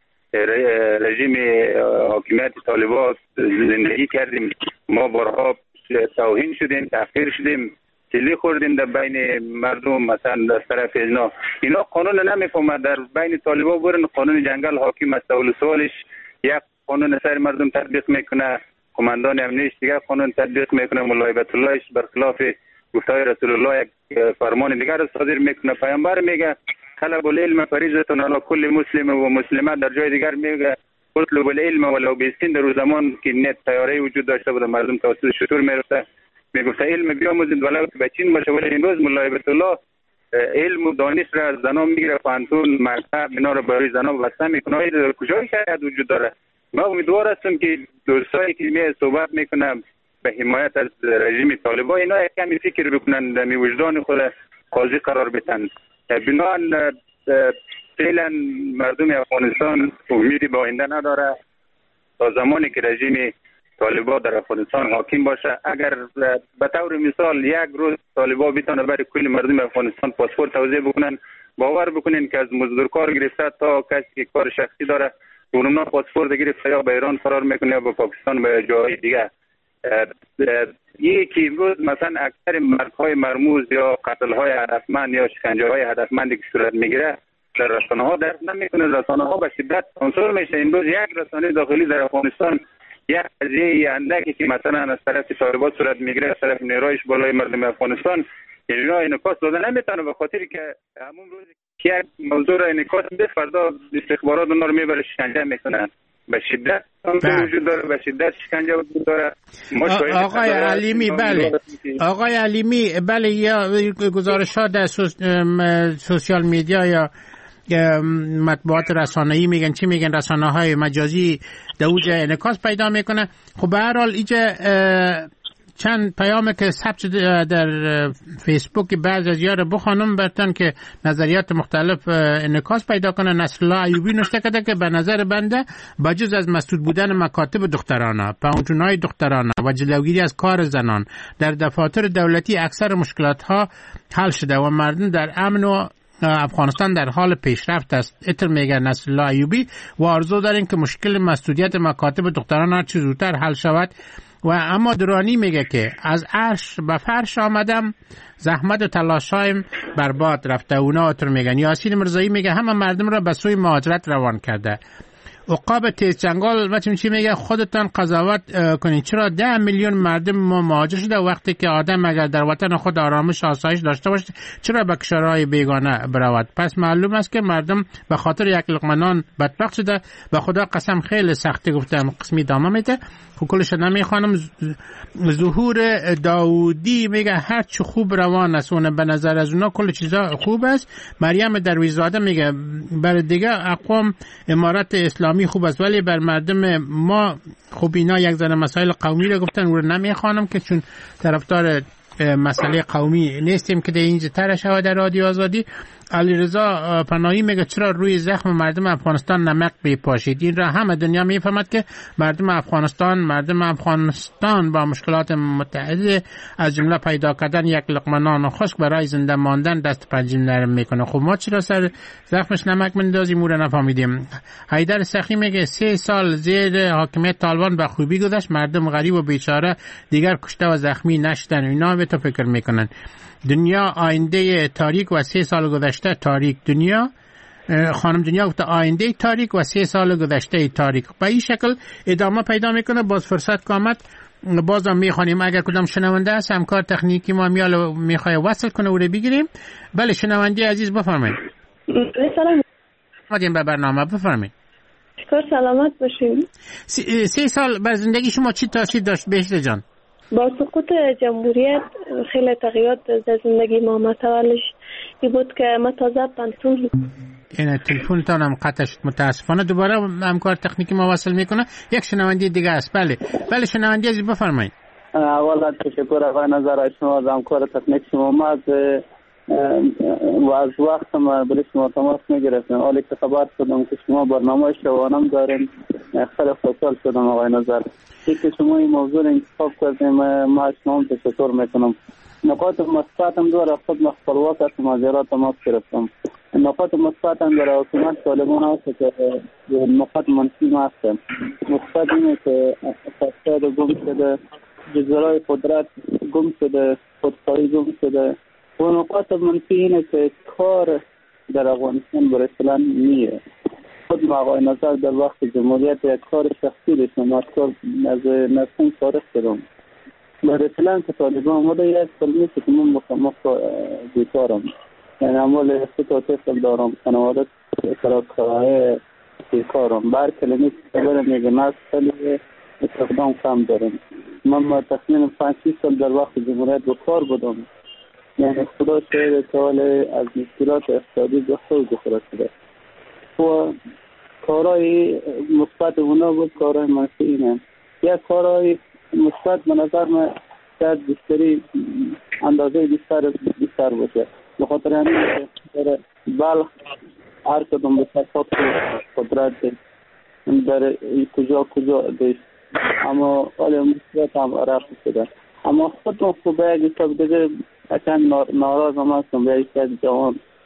رژیم حاکمیت طالبان زندگی کردیم. ما بارها توهین شدیم، تحقیر شدیم، سیلی خوردیم در بین مردم. مثلا از طرف اینا قانون نمیفهمد. در بین طالبان برن قانون جنگل حاکم است. اول سوالش یک قانون سر مردم تطبیق میکنه، کماندان امنیش دیگر قانون تطبیق میکنه، مولای بیت اللهش برخلاف گفتهای رسول الله یک فرمان دیگر را صادر میکنه. پیامبر میگه طلب العلم فریضه علی کل مسلم و مسلمه. در جای دیگر میگه اطلب العلم ولو بسین. در زمان که نت تیاری وجود داشته بود مردم توسط شطور میرفته میگفته علم بیاموزید ولو که بچین باشه. ولی امروز مولای بیت الله علم و دانش را از زنان میگیره، پانتون مکتب اینا را برای زنان واسطه میکنه. در کجای شاید وجود داره؟ من امیدوار هستم که دوستایی که می صحبت میکنم به حمایت از رژیم طالبان اینا یک کمی فکر بکنن، در وجدان خود قاضی قرار بدن. بنابراین فعلا مردم افغانستان امیدی به آینده نداره تا زمانی که رژیم طالبان در افغانستان حاکم باشه. اگر به طور مثال یک روز طالبان بتونه برای کل مردم افغانستان پاسپورت توزیع بکنن، باور بکنین که از مزدورکار گرفته تا کسی که کار شخصی داره اونا پاسپورت گرفته یا به ایران فرار میکنه یا به پاکستان به جای دیگه. یکی امروز مثلا اکثر مرگ‌های مرموز یا قتل‌های هدفمند یا شکنجه‌های هدفمندی که صورت میگیره در رسانه‌ها درک نمی‌کنه. رسانه‌ها به شدت سانسور میشه. امروز یک رسانه داخلی در افغانستان یک قضیه اندکی که مثلا از طرف طالبان صورت میگیره از طرف نیرویش بالای مردم افغانستان اینا انعکاس داده نمیتونه، به خاطر که همون روزی که یک موضوع را انعکاس بده فردا استخبارات اونها رو میبره شکنجه میکنن. به شدت وجود داره، به شدت شکنجه وجود داره. آقای علیمی آقای علیمی بله، یا گزارش‌ها در سوشال میدیا یا مطبوعات رسانه‌ای میگن چی میگن، رسانه‌های مجازی در اوج انعکاس پیدا میکنه. خب به هر حال اینجا چند پیامه که ثبت در فیسبوک بعض از یار بخوانم برتن که نظریات مختلف انعکاس پیدا کنه. نصرالله ایوبی نوشته کرده که به نظر بنده بجز از مسدود بودن مکاتب دخترانه، پانتونهای دخترانه و جلوگیری از کار زنان در دفاتر دولتی اکثر مشکلات ها حل شده و مردم در امن و افغانستان در حال پیشرفت است. اتر میگه نصرالله ایوبی و آرزو داریم که مشکل مسدودیت مکاتب دختران هر چه زودتر حل شود. و اما درانی میگه که از عرش به فرش آمدم، زحمت و تلاشایم برباد رفته. اونا اتر میگن. یاسین مرزایی میگه همه مردم را به سوی مهاجرت روان کرده. عقاب تیز چنگال و چی میگه خودتان قضاوت کنید چرا 10 میلیون مردم ما مهاجر شده وقتی که آدم اگر در وطن خود آرامش آسایش داشته باشه چرا به کشورهای بیگانه برود؟ پس معلوم است که مردم به خاطر یک لقمه نان بدبخت شده. به خدا قسم خیلی سختی گفتم. قسمی دامه میده. خب کلش نمیخوانم. ظهور داودی میگه هر چه خوب روان است اون به نظر از اونا کل چیزا خوب است. مریم درویزاده میگه بر دیگه اقوام امارت اسلامی خوب است ولی بر مردم ما خب اینا یک ذره مسائل قومی رو گفتن اون رو نمیخوانم که چون طرفدار مسئله قومی نیستیم که در اینجا طرح شود در رادیو آزادی. علیرضا پناهی میگه چرا روی زخم مردم افغانستان نمک بپاشید؟ این را همه دنیا میفهمد که مردم افغانستان با مشکلات متعدد از جمله پیدا کردن یک لقمه نان خشک برای زنده ماندن دست پنجه نرم میکنه. خب ما چرا سر زخمش نمک مندازیم او را نفهمیدیم. حیدر سخی میگه 3 سال زیر حاکمیت طالبان به خوبی گذشت، مردم غریب و بیچاره دیگر کشته و زخمی نشدن. اینا به تو فکر میکنن. دنیا آینده تاریک و 3 سال گذشته تاریک. دنیا خانم دنیا گفته آینده تاریک و 3 سال گذشته تاریک. به این شکل ادامه پیدا میکنه. باز فرصت کامت بازم میخوانیم اگر کدام شنونده است همکار تکنیکی ما میخواد وصل کنه او رو بگیریم. بله شنونده عزیز بفرمایید. سلام. مادیم به برنامه بفرمایید. شکر سلامت باشیم. 3 سال بر زندگی شما چی تاثیر داشت بهشت جان؟ با سقوط جمهوریت خیلی تغییرات در زندگی ما متولش ای بود که ما تازه پنتون این تلفنتان هم قطع شد متاسفانه. دوباره همکار تکنیکی ما وصل میکنه. یک شنونده دیگه است. بله شنونده عزیز بفرمایید. اولا تشکر آقای نظر شما از همکار تکنیک شما. ما و از وقت ما برای شما تماس میگرفتیم حالی که خبر شدم که شما برنامه شبانم دارین خیلی خوشحال شدم آقای نظر. که شما این موضوع انتخاب کردیم ما شما هم تشکر میکنم. نقاط مثبت هم داره خود مخبرات از ماجرا تماس گرفتم. نقاط مثبت هم داره حکومت طالبان هست که نقاط منفی ما هست. مثبت اینه که فساد گم شده، جزرهای قدرت گم شده، خودخواهی گم شده. و نقاط منفی اینه که کار در افغانستان برای فلان نیه. خود ما آقای نظر در وقت جمهوریت یک کار شخصی داشتم. از کار از نفسم فارغ شدم. برای فلان که طالبان آمده یک کلمه که من بیکارم. یعنی عمال 3 سال دارم. خانواده تراکهای بیکارم. بر کلمه که خبرم میگه نست خیلی استخدام کم دارم. من تقریبا 5-6 سال در وقت جمهوریت به کار بودم. یعنی خدا شاید سوال از مشکلات اقتصادی به خود خورد شده و کارهای مثبت اونا بود. کارهای منفی اینه. یک کارهای مثبت به نظر من شاید بیشتری اندازه بیشتر باشه. به خاطر همین که بلخ هر کدوم به صفات قدرت در کجا داشت اما حال مثبت هم رفت شده. اما خودم خوبه اگه سب دیگه اصلا ناراض هم هستم به یک جوان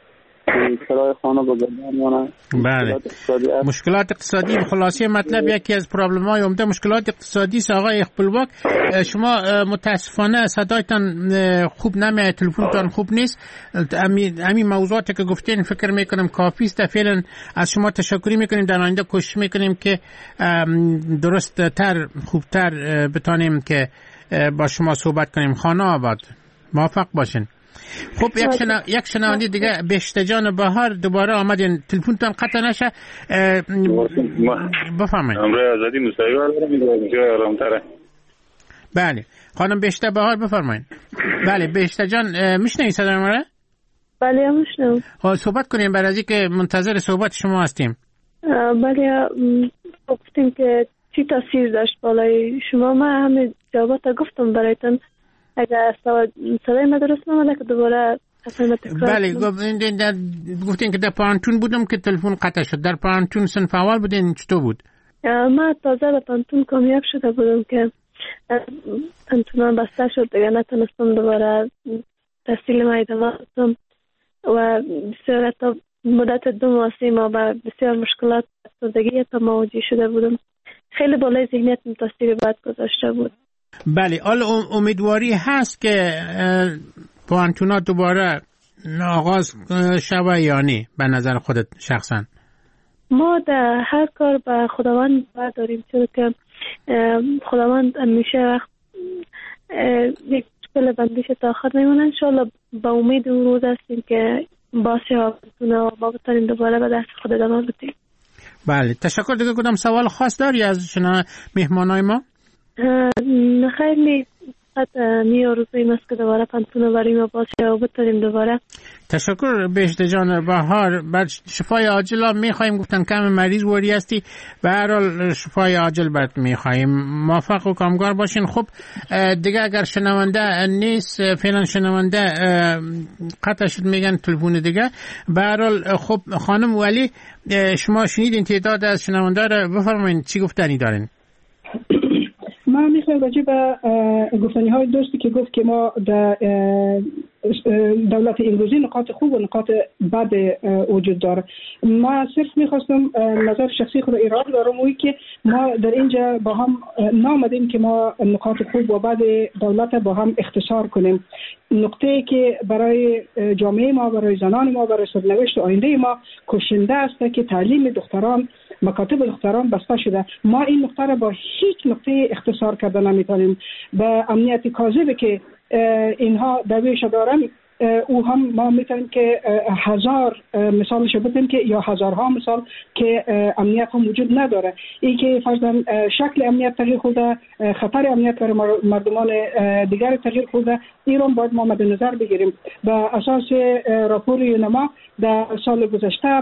کرای خانه بگردن یا نه. بله. مشکلات اقتصادی خلاصه مطلب یکی از پرابلم های عمده مشکلات اقتصادی است. آقای خپلواک، شما متاسفانه صدایتان خوب نمیاد، تلفنتان خوب نیست. همین موضوعاتی که گفتین فکر میکنم کافی است. فعلا از شما تشکر میکنیم، در آینده کوشش میکنیم که درست تر خوبتر بتانیم که با شما صحبت کنیم. خانه آباد، موفق باشین. خب یک شنونده دیگه، بهشته جان بهار، دوباره آمدین، تلفنتان قطع نشه. بفرمایید. امروز آزادی مصاحبه دارم، جای آرام‌تره. بله خانم بهشته بهار بفرمایید. بله بهشته جان میشنوید صدای ما را؟ بله میشنوم. صحبت کنیم برای از اینکه منتظر صحبت شما هستیم. بله گفتیم که چی تاثیر داشت بالای شما. من همه جوابات گفتم برایتون. اگر صدای ما درست نمیاد که دوباره بله گفتین که در پانتون بودم که تلفن قطع شد. در پانتون صنف اول بودین، چطور بود؟ ما تازه به پانتون کامیاب شده بودم که پانتون بسته شد دیگه، نتونستم دوباره تحصیل ما ادامه بدم و بسیار تا مدت 2 ماه 3 ماه با بسیار مشکلات افسردگی تا مواجه شده بودم. خیلی بالای ذهنیت تاثیر بد گذاشته بود. بله حالا امیدواری هست که پوانتونا دوباره آغاز شوه یا نه به نظر خودت شخصا؟ ما در هر کار به خداوند باور داریم، چون که خداوند همیشه وقت یک مشکل بندیش تا آخر نمیمونه. انشالله با امید اون روز هستیم که باشه پوانتونا ما بتانیم دوباره به دست خود ادامه بدیم. بله تشکر. دیگه کدام سوال خاص داری از شما مهمانای ما؟ خیلی آرزویم است که دوباره پانتون برای ما باشه و بتونیم دوباره. تشکر بهشته جان بهار. بعد شفای عاجل میخوایم، گفتن کم مریض وری هستی، به هر حال شفای عاجل برات میخوایم. موفق و کامگار باشین. خب دیگه اگر شنونده نیست، فعلا شنونده قطع شد میگن تلفن دیگه. به هر حال خب خانم ولی شما شنیدین تعداد از شنونده رو، بفرمایید چی گفتنی دارین؟ من میخوام راجع به گفتنی های دوستی که گفت که ما در دولت امروزی نقاط خوب و نقاط بد وجود داره. ما صرف میخواستم نظر شخصی خود اراده دارم وی که ما در اینجا با هم نامدیم که ما نقاط خوب و بد دولت با هم اختصار کنیم. نقطه‌ای که برای جامعه ما، برای زنان ما، برای سرنوشت آینده ما کشنده است که تعلیم دختران، مکاتب دختران بسته شده. ما این نقطه را با هیچ نقطه اختصار کردن نمیتونیم. به امنیت کاذبی که اینها دعویش دارن، او هم ما میتونیم که 1000 مثالش بزنیم که یا هزارها مثال که امنیت هم وجود نداره. این که فرضاً شکل امنیت تغییر خورده، خطر امنیت برای مردمان دیگر تغییر خورده، این رو باید ما مد نظر بگیریم. به اساس راپور یونما در سال گذشته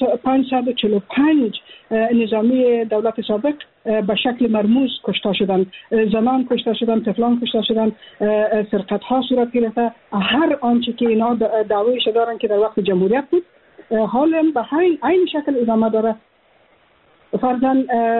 545 نظامی دولت سابق به شکل مرموز کشته شدند، زنان کشته شدند، طفلان کشته شدند، سرقت ها صورت گرفته. هر آنچه که اینا دعویش دارن که در وقت جمهوریت بود حالا به این شکل ادامه داره. فرضاً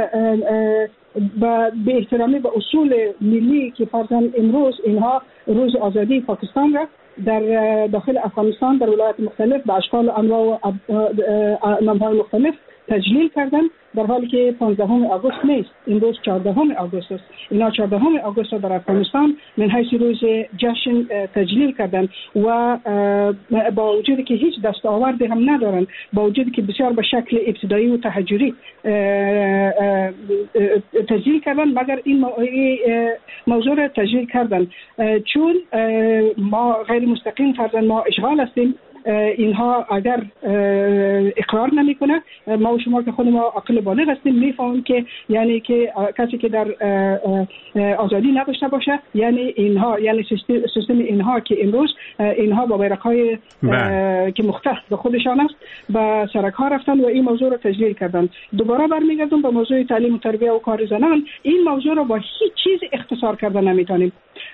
به احترامی به اصول ملی که فرضاً امروز اینها روز آزادی پاکستان را در داخل افغانستان در ولایات مختلف به اشکال و انواع و نام‌های مختلف تجلیل کردن، در حالی که 15 آگوست نیست، این روز 14 آگوست است. اینا 14 آگوست در افغانستان من حیث روز جشن تجلیل کردن و با وجودی که هیچ دستاوردی هم ندارن، با وجودی که بسیار به شکل ابتدایی و تحجری تجلیل کردن، مگر این موضوع را تجلیل کردن چون ما غیر مستقیم فرضاً ما اشغال هستیم. اینها اگر اقرار نمیکنه، ما و شما که خود ما عقل بالغ هستیم میفهمیم که یعنی که کسی که در آزادی نداشته باشه یعنی اینها، یعنی سیستم اینها که امروز اینها با بیرق‌های که مختص به خودشان است به سرک‌ها رفتن و این موضوع را تجلیل کردن. دوباره برمیگردم به موضوع تعلیم و تربیت و کار زنان. این موضوع را با هیچ چیز اختصار کردن نمیتونیم.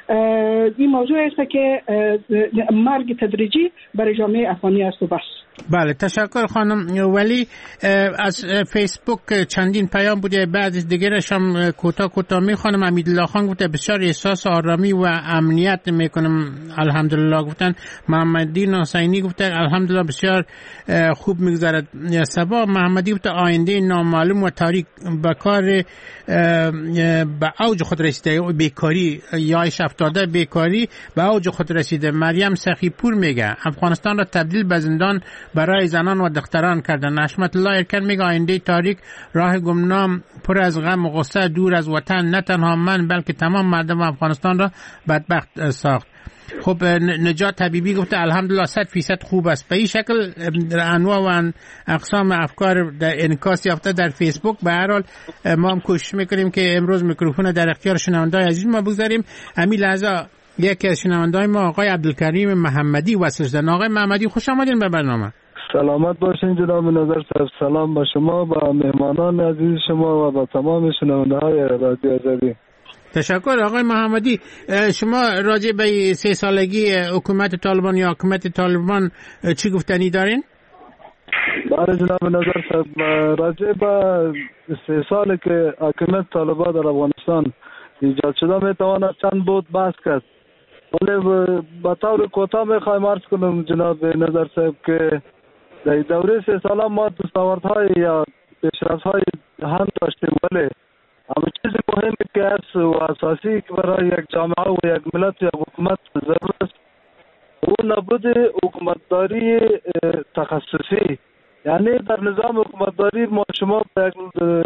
این موضوع است که مرگ تدریجی برای جامعه افغانی است و بس. بله تشکر خانم. ولی از فیسبوک چندین پیام بوده، بعد دیگرش هم کوتاه میخوانم. امیدالله خان گفته بسیار احساس آرامی و امنیت میکنم الحمدلله. گفتن محمدی ناصینی گفته الحمدلله بسیار خوب میگذرد. صبا محمدی گفته آینده نامعلوم و تاریک به کار به اوج خود رسیده، بیکاری یا 70 بیکاری به اوج خود رسیده. مریم سخیپور میگه افغانستان را تبدیل به زندان برای زنان و دختران کردن. نشمت الله ارکن میگه آینده تاریک، راه گمنام پر از غم و غصه، دور از وطن، نه تنها من بلکه تمام مردم افغانستان را بدبخت ساخت. خب نجات حبیبی گفته الحمدلله 100% خوب است. به این شکل انواع و اقسام افکار در انعکاس یافته در فیسبوک. به هر حال ما هم کوشش میکنیم که امروز میکروفون در اختیار شنونده‌های عزیز ما بگذاریم. همین لحظه یکی از شنونده‌های ما آقای عبدالکریم محمدی وصل شدن. آقای محمدی خوش آمدین به برنامه. سلامت باشین جناب نظر صاحب. سلام با شما، با مهمانان عزیز شما و با تمام شنونده‌های رادیو آزادی. تشکر آقای محمدی. شما راجع به 3 سالگی حکومت طالبان یا حکومت طالبان چی گفتنی دارین؟ بله جناب نظر صاحب، راجع به 3 سال که حکومت طالبان در افغانستان ایجاد شده میتواند چند بود بحث کرد، ولی به طور کوتاه میخوایم عرض کنم جناب نظر صاحب که در دوره 3 ساله ما دستاوردهای یا پیشرفت‌های هم داشتیم، ولی اما چیز مهمی که است و اساسی که برای یک جامعه و یک ملت یا حکومت ضرورت است او نبود حکومتداری تخصصی. یعنی در نظام حکومتداری ما شما به یک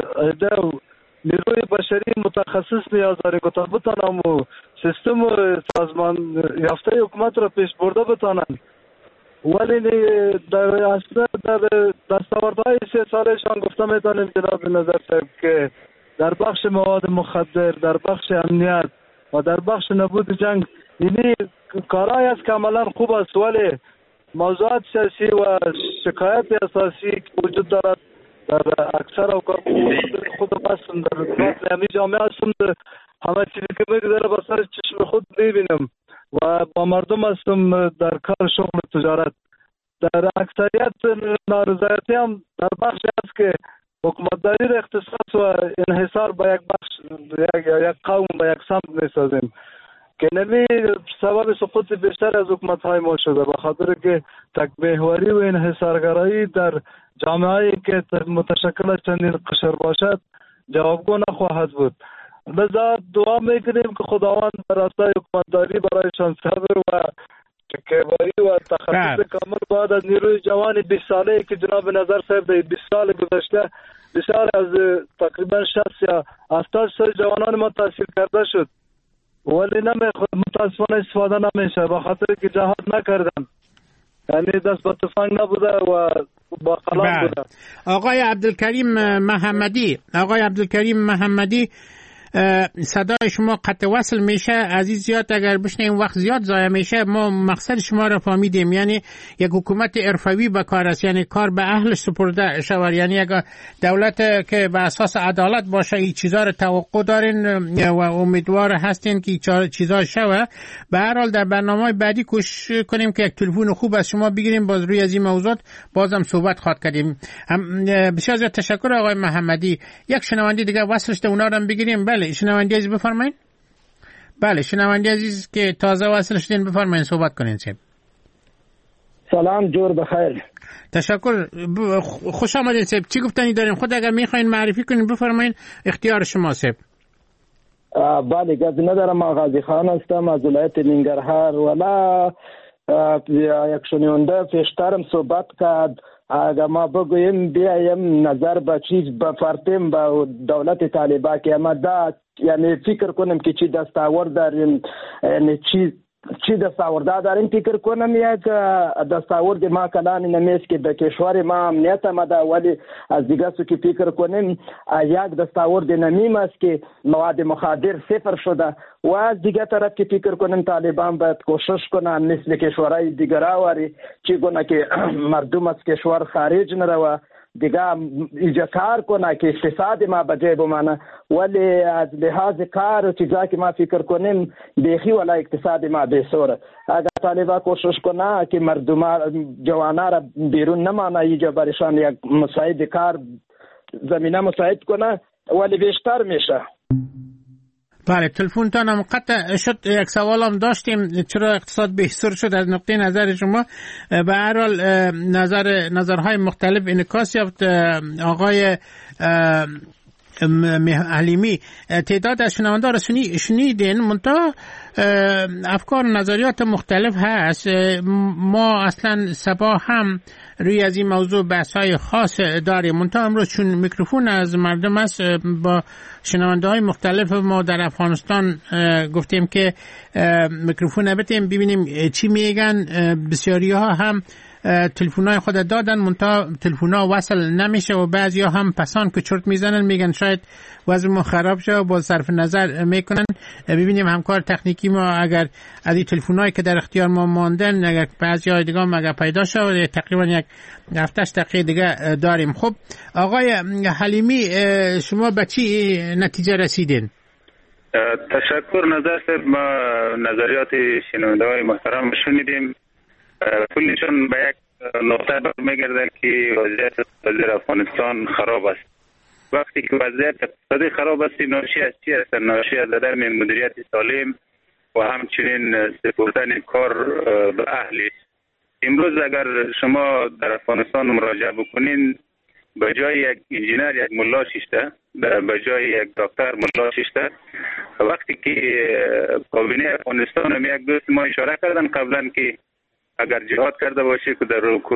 نیروی بشری متخصص نیاز داریم که تا بتانم و سیستم سازمان یافته حکومت را پیش برده بتانند، ولی در اصل در دستاوردهای 3 سالشان گفته میتونیم جناب نظر صاحب که در بخش مواد مخدر، در بخش امنیت و در بخش نبود جنگ اینی کارهای است که عملا خوب است، ولی موضوعات سیاسی و شکایت اساسی که وجود دارد در اکثر اوقات خود بستم در بطن همی جامعه هستم، همه چیزی که بگذاره با سر چشم خود میبینم و با مردم هستم در کار شغل تجارت. در اکثریت نارضایتی هم در بخشی است که حکومتداری را اختصاص و انحصار به یک بخش یک قوم به یک سمت میسازیم که نمی سبب سقوط بیشتر از حکومت‌های ما شده، به خاطر که تک‌محوری و انحصارگرایی در جامعه‌ای که متشکل از چندین قشر باشد جوابگو نخواهد بود. لذا دعا میکنیم که خداوند در راستای حکومتداری برایشان صبر و شکیبایی و تخصص کامل بعد از نیروی جوان 20 ساله‌ای که جناب نظر صاحب در 20 سال گذشته بسیار از تقریبا 60 یا 70 سال جوانان ما تحصیل کرده شد، ولی متاسفانه استفاده نمیشه به خاطر که جهاد نکردن، یعنی دست به تفنگ نبوده و با قلم بوده. آقای عبدالکریم محمدی صدای شما قطع وصل میشه، عزیز زیاد اگر بشنیم وقت زیاد ضایع میشه. ما مقصد شما را فهمیدیم، یعنی یک حکومت حرفه‌ای به کار است، یعنی کار به اهلش سپرده شود، یعنی یک دولت که به اساس عدالت باشه. این چیزا را توقع دارین و امیدوار هستین که چیزا شود. به هر حال در برنامه بعدی کوشش کنیم که یک تلفن خوب از شما بگیریم، باز روی از این موضوع بازم صحبت خواهد کردیم. بسیار زیاد تشکر آقای محمدی. یک شنونده دیگه وصل شده، اونا رو بگیریم. بله شنونده عزیز بفرمایید. بله شنونده عزیز که تازه وصل شدین بفرمایید صحبت کنین. سلام، جور بخیر. تشکر، خوش آمدین صاحب. چی گفتنی دارین؟ خود اگر میخواین معرفی کنین بفرمایید، اختیار شما صاحب. بله گذی ندارم، غازی خان هستم از ولایت ننگرهار. ولی یک شنونده پیشترم صحبت کرد، اگر ما بگویم بیایم نظر به چیز بفرتیم به دولت طالبان که ما دا یعنی فکر کنیم که چی دستاورد داریم، یعنی چی دستاورد داریم فکر کنم. یک دستاورد ما کلان نمیست که به کشور ما امنیت ما دا، ولی از دیگه سو که فکر کنیم یک دستاورد نمیم است که مواد مخدر صفر شده و از دیگه طرف که فکر کنیم طالبان باید کوشش کنن مثل کشورهای دیگر آوری چگونه که مردم از کشور خارج نروه دیگه ایجا کار کنه که اقتصاد ما بجای بمانه، ولی از لحاظ کار و چیزا که ما فکر کنیم بیخی ولی اقتصاد ما بیسوره. اگر طالبا کوشش کنه که مردم جوانا را بیرون نمانه، ایجا برشان یک مساعد کار زمینه مساعد کنه ولی بیشتر میشه. بله، تلفنتان هم قطع شد. یک سوال هم داشتیم، چرا اقتصاد بهسور شد از نقطه نظر شما؟ به هر حال نظرهای مختلف انعکاس یافت. آقای حلیمی، تعداد از شنوندگان شنیدین، منتها افکار و نظریات مختلف هست. ما اصلا صبح هم روی از این موضوع بحث‌های خاص داریم، منتها امروز چون میکروفون از مردم است، با شنونده‌های مختلف ما در افغانستان گفتیم که میکروفون بتیم ببینیم چی میگن. بسیاری‌ها هم تلفن‌های خود دادن، منتها تلفن‌ها وصل نمیشه و بعضی‌ها هم پسان که چرت میزنن، میگن شاید وضعمون خراب شه و با صرف نظر میکنن. ببینیم همکار تکنیکی ما اگر از این تلفن‌هایی که در اختیار ما ماندن، اگر بعضی‌های دیگه هم اگر پیدا شه، تقریبا یک 7 دقیقه دیگه داریم. خب آقای حلیمی، شما به چی نتیجه رسیدین؟ تشکر. ما نظریات شنونده‌های محترم شنیدیم. کلشون به یک نقطه برمیگرده که وضعیت اقتصادی افغانستان خراب است. وقتی که وضعیت اقتصادی خراب است، ناشی از چی است؟ ناشی از عدم مدیریت سالم و همچنین سپردن کار به اهل. امروز اگر شما در افغانستان مراجعه بکنین، به جای یک انجینر یک ملا ششته، به جای یک دکتر ملا ششته. وقتی که کابینه افغانستان هم یک دوست ما اشاره کردن قبلا که اگر جهاد کرده باشه که در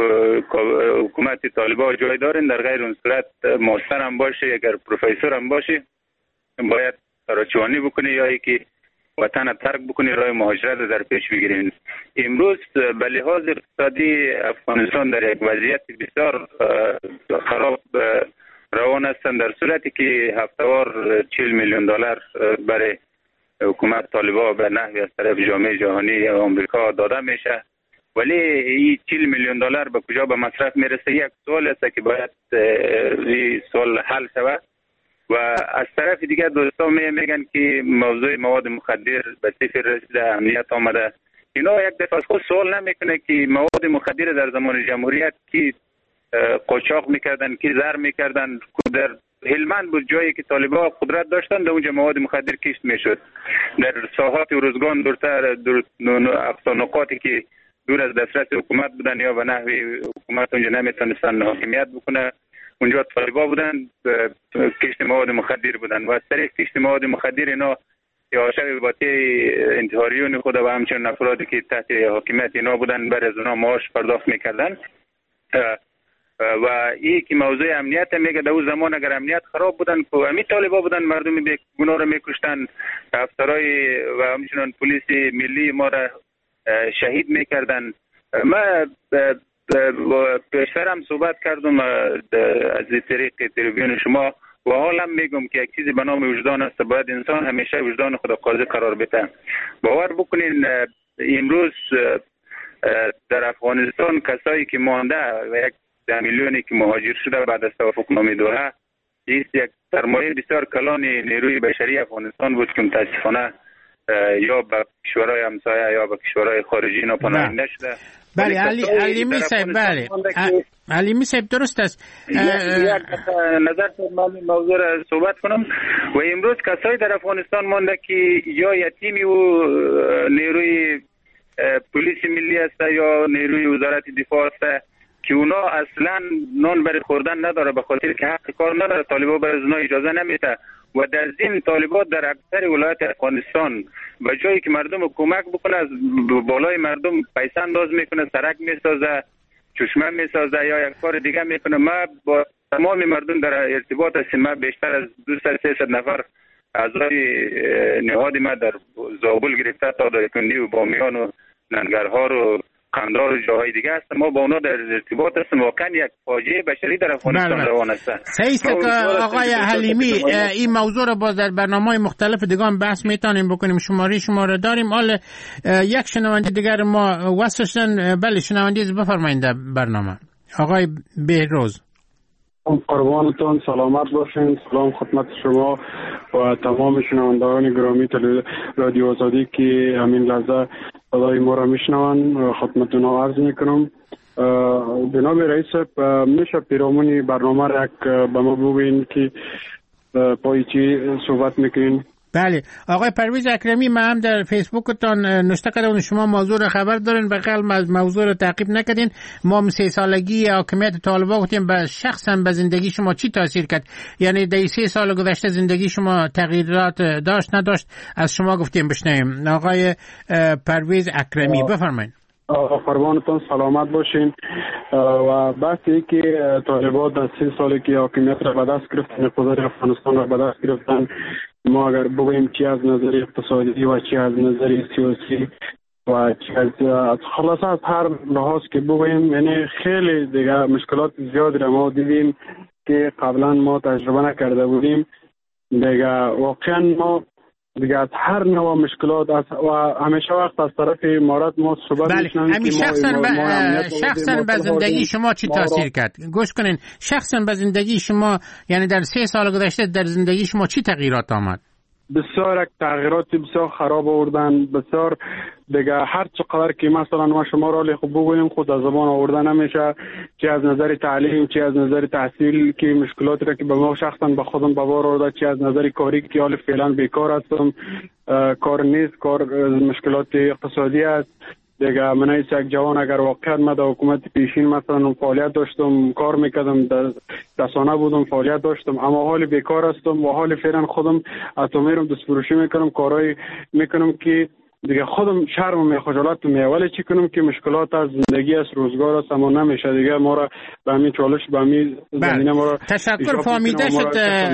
حکومت طالبان جای دارین، در غیر اون صورت ماستر هم باشه، اگر پروفسور هم باشه باید راچوانی بکنی یا ای که وطن ترک بکنی، راه مهاجرت در پیش بگیرین. امروز به لحاظ اقتصادی افغانستان در یک وضعیت بسیار خراب روان هستند، در صورتی که هفته‌وار 40 میلیون دلار برای حکومت طالبان به نحوی از طرف جامعه جهانی آمریکا داده میشه، ولی این 40 میلیون دلار به کجا به مصرف میرسه؟ یک سوال است که باید این سوال حل شود. و از طرف دیگر دوستان میگن که موضوع مواد مخدر به صفر رسیده، امنیت آمده. اینا یک دفعه خود سوال نمیکنه که مواد مخدر در زمان جمهوریت کی قاچاق میکردن، کی زر میکردن. در هلمند بود جایی که طالبان قدرت داشتن، در اونجا مواد مخدر کشت میشد. در ساحات روزگان دورتر اقصا نقاطی که دور از دسترس حکومت بودن یا به نحوی حکومت اونجا نمیتونستن حاکمیت بکنه، اونجا طالبان بودن، کشت مواد مخدر بودن و از طریق کشت مواد مخدر اینا یا شب باتی انتحاریون خود و همچنین افرادی که تحت حاکمیت اینا بودن بر از اونا معاش پرداخت میکردن. و این که موضوع امنیت میگه، در اون زمان اگر امنیت خراب بودن که امی طالبان بودن، مردم به گناه رو میکشتن، افسرای و همچنین پلیس ملی ما را شهید میکردن. ما پیشتر هم صحبت کردم از طریق تلویزیون شما و حالا میگم که یک چیزی به نام وجدان است، باید انسان همیشه وجدان خود قاضی قرار بده. باور بکنین امروز در افغانستان کسایی که مانده و یک 10 میلیونی که مهاجر شده بعد از توافق نامه دوحه، یک سرمایه بسیار کلان نیروی بشری افغانستان بود که متاسفانه یا به کشورهای همسایه یا به کشورهای خارجی اینا پناه نشده. بله علیمی صاحب، بله علیمی صاحب درست است. نظر من موضوع را صحبت کنم. و امروز کسایی در افغانستان مانده که یا یتیمی و نیروی پلیس ملی است یا نیروی وزارت دفاع است که اونا اصلا نان برای خوردن نداره، به خاطر که حق کار نداره، طالبان برای اونا اجازه نمیده. و در ضمن طالبان در اکثر ولایت افغانستان به جایی که مردم رو کمک بکنه، از بالای مردم پیسه انداز میکنه، سرک میسازه، چشمه میسازه یا یک کار دیگه میکنه. ما با تمام مردم در ارتباط هستیم. ما بیشتر از 200-300 نفر اعضای نهاد ما در زابل گرفته تا دایکنی و بامیان و ننگرهار و قندهار و جاهای دیگه است، ما با اونا در ارتباط هستیم. واقعا یک فاجعه بشری در افغانستان روان است. صحیح است که آقای حلیمی این موضوع رو باز در برنامه‌های مختلف دیگه هم بحث میتونیم بکنیم. شماره داریم. حالا یک شنونده دیگر ما وصل شدن. بله شنونده بفرمایید در برنامه. آقای بهروز. قربانتون، سلامت باشین. سلام خدمت شما و تمام شنوندگان گرامی رادیو آزادی که همین لحظه صدای ما را میشنوند خدمتتون عرض میکنم. جناب رئیس، میشه پیرامون برنامه را به ما بگوین که پای چی صحبت میکنین؟ بله آقای پرویز اکرمی، من هم در فیسبوکتان نوشته کردم شما موضوع رو خبر دارین، بغل موضوع رو تعقیب نکردین. ما 3 سالگی حاکمیت طالبان گفتیم شخصا به زندگی شما چی تاثیر کرد؟ یعنی در 3 سال گذشته زندگی شما تغییرات داشت نداشت؟ از شما گفتیم بشنویم. آقای پرویز اکرمی بفرمایید. قربانتون، سلامت باشین. و بحثی که طالبان در 3 سالی که حاکمیت را به دست گرفتن، اقتدار افغانستان را به دست گرفتن، ما اگر بگوییم چی از نظر اقتصادی و چی از نظر سیاسی و چی از خلاصه از هر لحاظ که بگوییم، یعنی خیلی دیگه مشکلات زیادی را ما دیدیم که قبلا ما تجربه نکرده بودیم. دیگه واقعا ما دیگه از هر نوع مشکلات و همیشه وقت از طرف امارات ما صحبت می‌کنیم که شخصا به زندگی شما چی تاثیر کرد؟ گوش کنین، شخصا به زندگی شما، یعنی در 3 سال گذشته در زندگی شما چی تغییرات آمد؟ بسیار تغییرات بسیار خراب آوردن. بسیار دیگه هر چقدر که مثلا ما شما را خوب بگوییم خود از زبان آوردن نمیشه، چه از نظر تعلیم، چه از نظر تحصیل که مشکلاتی را که به ما شخصا به خودم به بار آورده، چه از نظر کاری که حال فعلا بیکار هستم، کار نیست، کار مشکلات اقتصادی است. دیگه من یک جوان اگر واقعا من در حکومت پیشین مثلا فعالیت داشتم، کار میکردم، در رسانه بودم، فعالیت داشتم، اما حال بیکار هستم و حال فعلا خودم اتمیرم دستفروشی میکنم، کارهای میکنم که دیگه خودم شرم و خجالت میاد. ولی چی کنم که مشکلات از زندگی از روزگار است، اما نمیشه دیگه ما را به همین چالش به همین زمینه ما را تشکر فهمیده شد.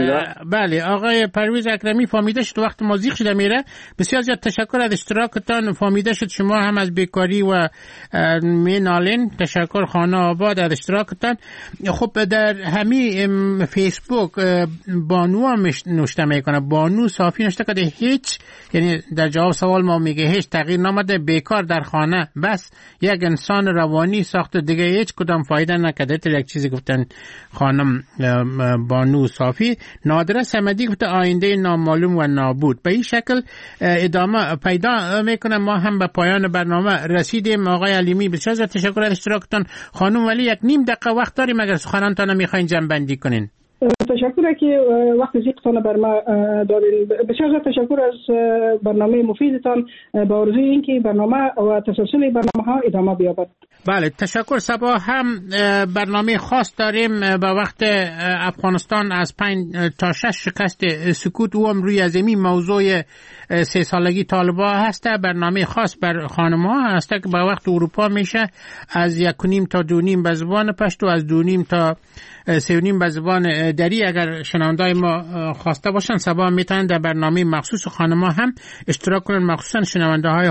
بله آقای پرویز اکرمی، فهمیده شد وقت ما زیغ شده میره. بسیار زیاد تشکر از اشتراکتان. فهمیده شد شما هم از بیکاری و مینالین. تشکر خانه آباد از اشتراکتان. خب در همین فیسبوک بانو هم نوشته میکنه، بانو صافی نوشته که هیچ، یعنی در جواب سوال ما میگه هیچ تغییر نامده، بیکار در خانه، بس یک انسان روانی ساخت دیگه هیچ کدام فایده نکرده. تا یک چیزی گفتن خانم بانو صافی. نادره صمدی گفته آینده نامعلوم و نابود. به این شکل ادامه پیدا میکنه. ما هم به پایان برنامه رسیدیم. آقای علیمی بسیار تشکر از اشتراکتان. خانم ولی 1.5 دقیقه وقت داریم اگر سخنانتان میخواین جمع بندی کنین. تشکر که وقت زیادتان بر ما دارین. بسیار تشکر از برنامه مفیدتان. با آرزوی اینکه برنامه و تسلسل برنامه ها ادامه بیابد. بله تشکر. صبح هم برنامه خاص داریم به وقت افغانستان از 5 تا 6 شکست سکوت و روی ازمی موضوع 3 سالگی طالبان هست. برنامه خاص بر خانم ها هست که به وقت اروپا میشه از 1.5 تا 2.5 به زبان پشتو، از 2.5 تا 3.5 به زبان دری. اگر شنوندای ما خواسته باشن صبح میتونن در برنامه مخصوص خانم ها هم اشتراک کنن، مخصوصا شنونده های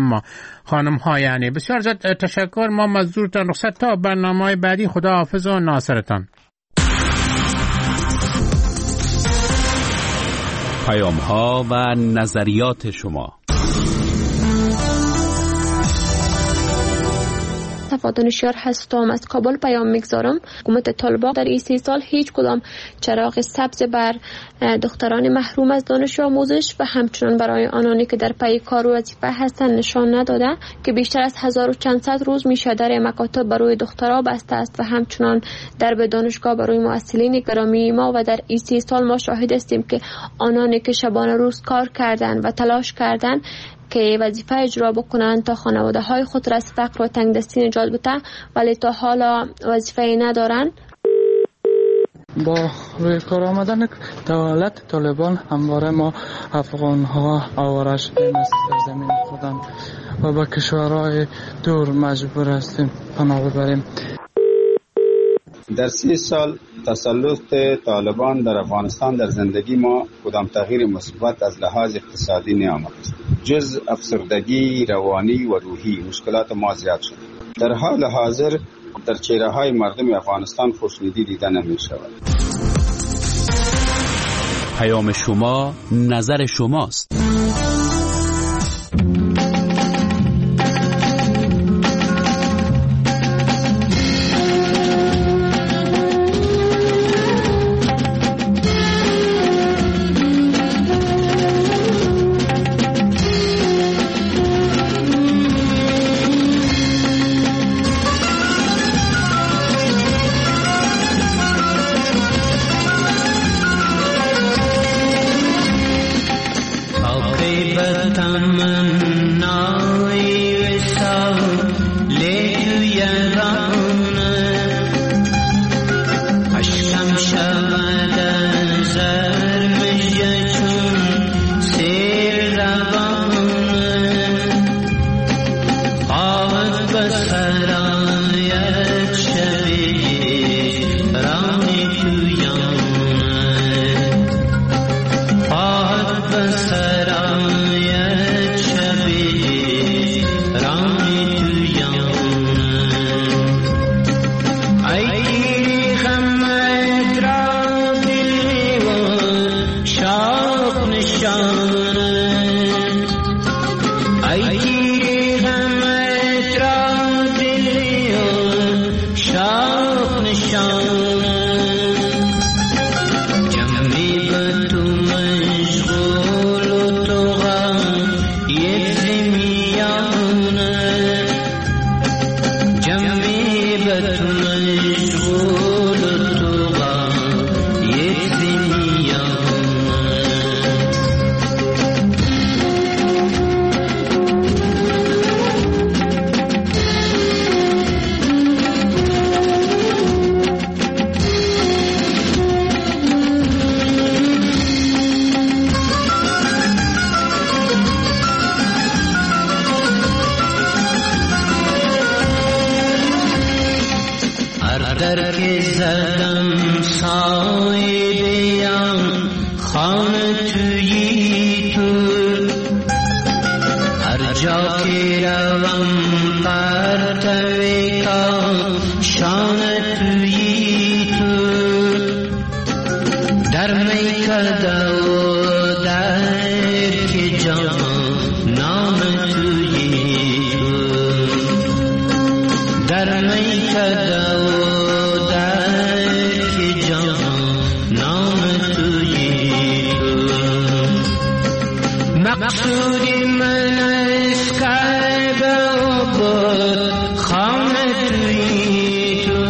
خانم ها یعنی. بسیار زیاد تشکر. ما مزدورتان رخصت تا برنامه های بعدی. خدا حافظ و ناصرتان. پیام ها و نظریات شما. دانشیار هستم، از کابل پیام میگذارم. حکومت طالبان در این 3 سال هیچ کدام چراغ سبز بر دختران محروم از دانش و آموزش و همچنان برای آنانی که در پی کار و وظیفه هستند نشان نداده که بیشتر از 1400 روز میشه در مکاتب برای دخترها بسته است و همچنان در به دانشگاه برای معسلین گرامی ما. و در این 3 سال ما شاهد هستیم که آنانی که شبانه روز کار کردند و تلاش کردند که وظیفه اجرا بکنند تا خانواده های خود را از فقر و تنگدستی نجات بده، ولی تا حالا وظیفه ندارند. با روی کار آمدن دولت طالبان همواره ما افغان ها آواره شدیم از زمین خودم و به کشورهای دور مجبور هستیم پناه ببریم. در 30 سال تسلط طالبان در افغانستان در زندگی ما کدام تغییر مثبت از لحاظ اقتصادی نیامد است. جز افسردگی روانی و روحی مشکلات ما زیاد شد. در حال حاضر در چهره های مردم افغانستان خوشنودی دیده نمی شود. پیام شما نظر شماست. صاحبیم خانه تویی تو هر جا که روم پرتوی کاشان تویی تو در میکده و در که جان نام تویی تو در میکده و در که جان نام تویی تو مقصودی من از کعبه و بود خانه تویی تو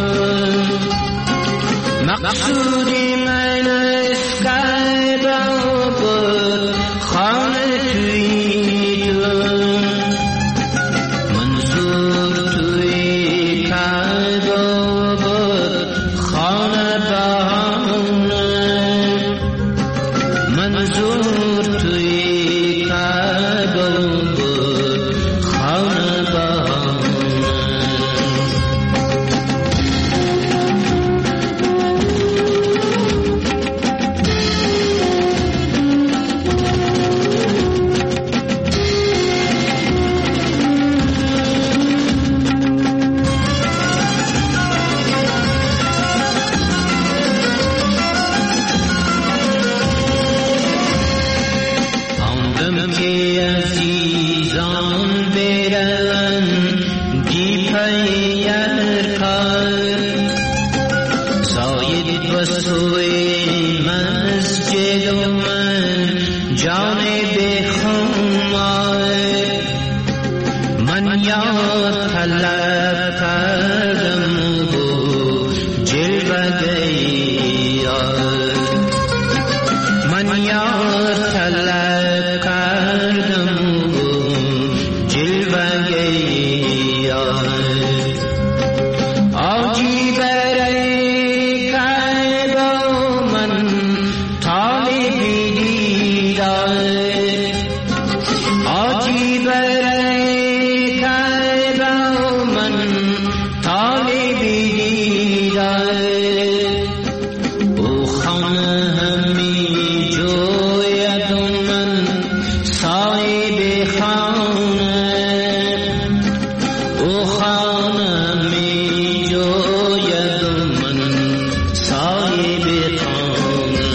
مقصودی من از کعبه و بود خانه تویی تو منظور توی کعبه و بود خانه بهانه منظور توی کعبه و بود خانه بهانه آمدم که عزیزان برن دی پیر کار زاید و سوی مسجد و من جان بخمار من یاد طلب کردم و جلوه گیار من یاد طلب کردم و جلوه گیار آجی برای کعبه و من طالبی دیدار آجی برای کعبه و من طالبی دیدار او خانه همی جوید و من صاحب خانه او خانه همی جوید و من صاحب خانه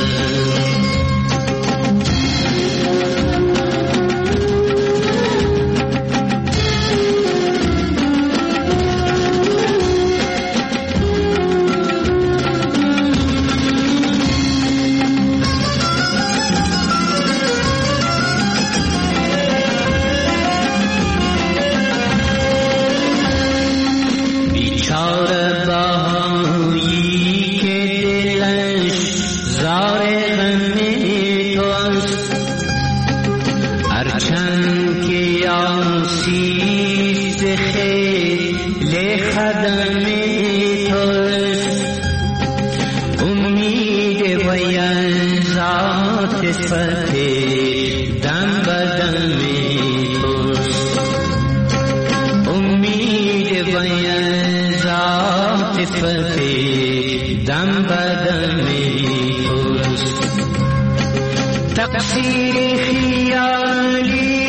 بیچاره بهایی که دلش زار غم تو است هرچند که آسیز خیل خدم تو است امید وی ذات فتح دم بدم توست امید وی ذات فتح دم بدم توست تقصیر خیالی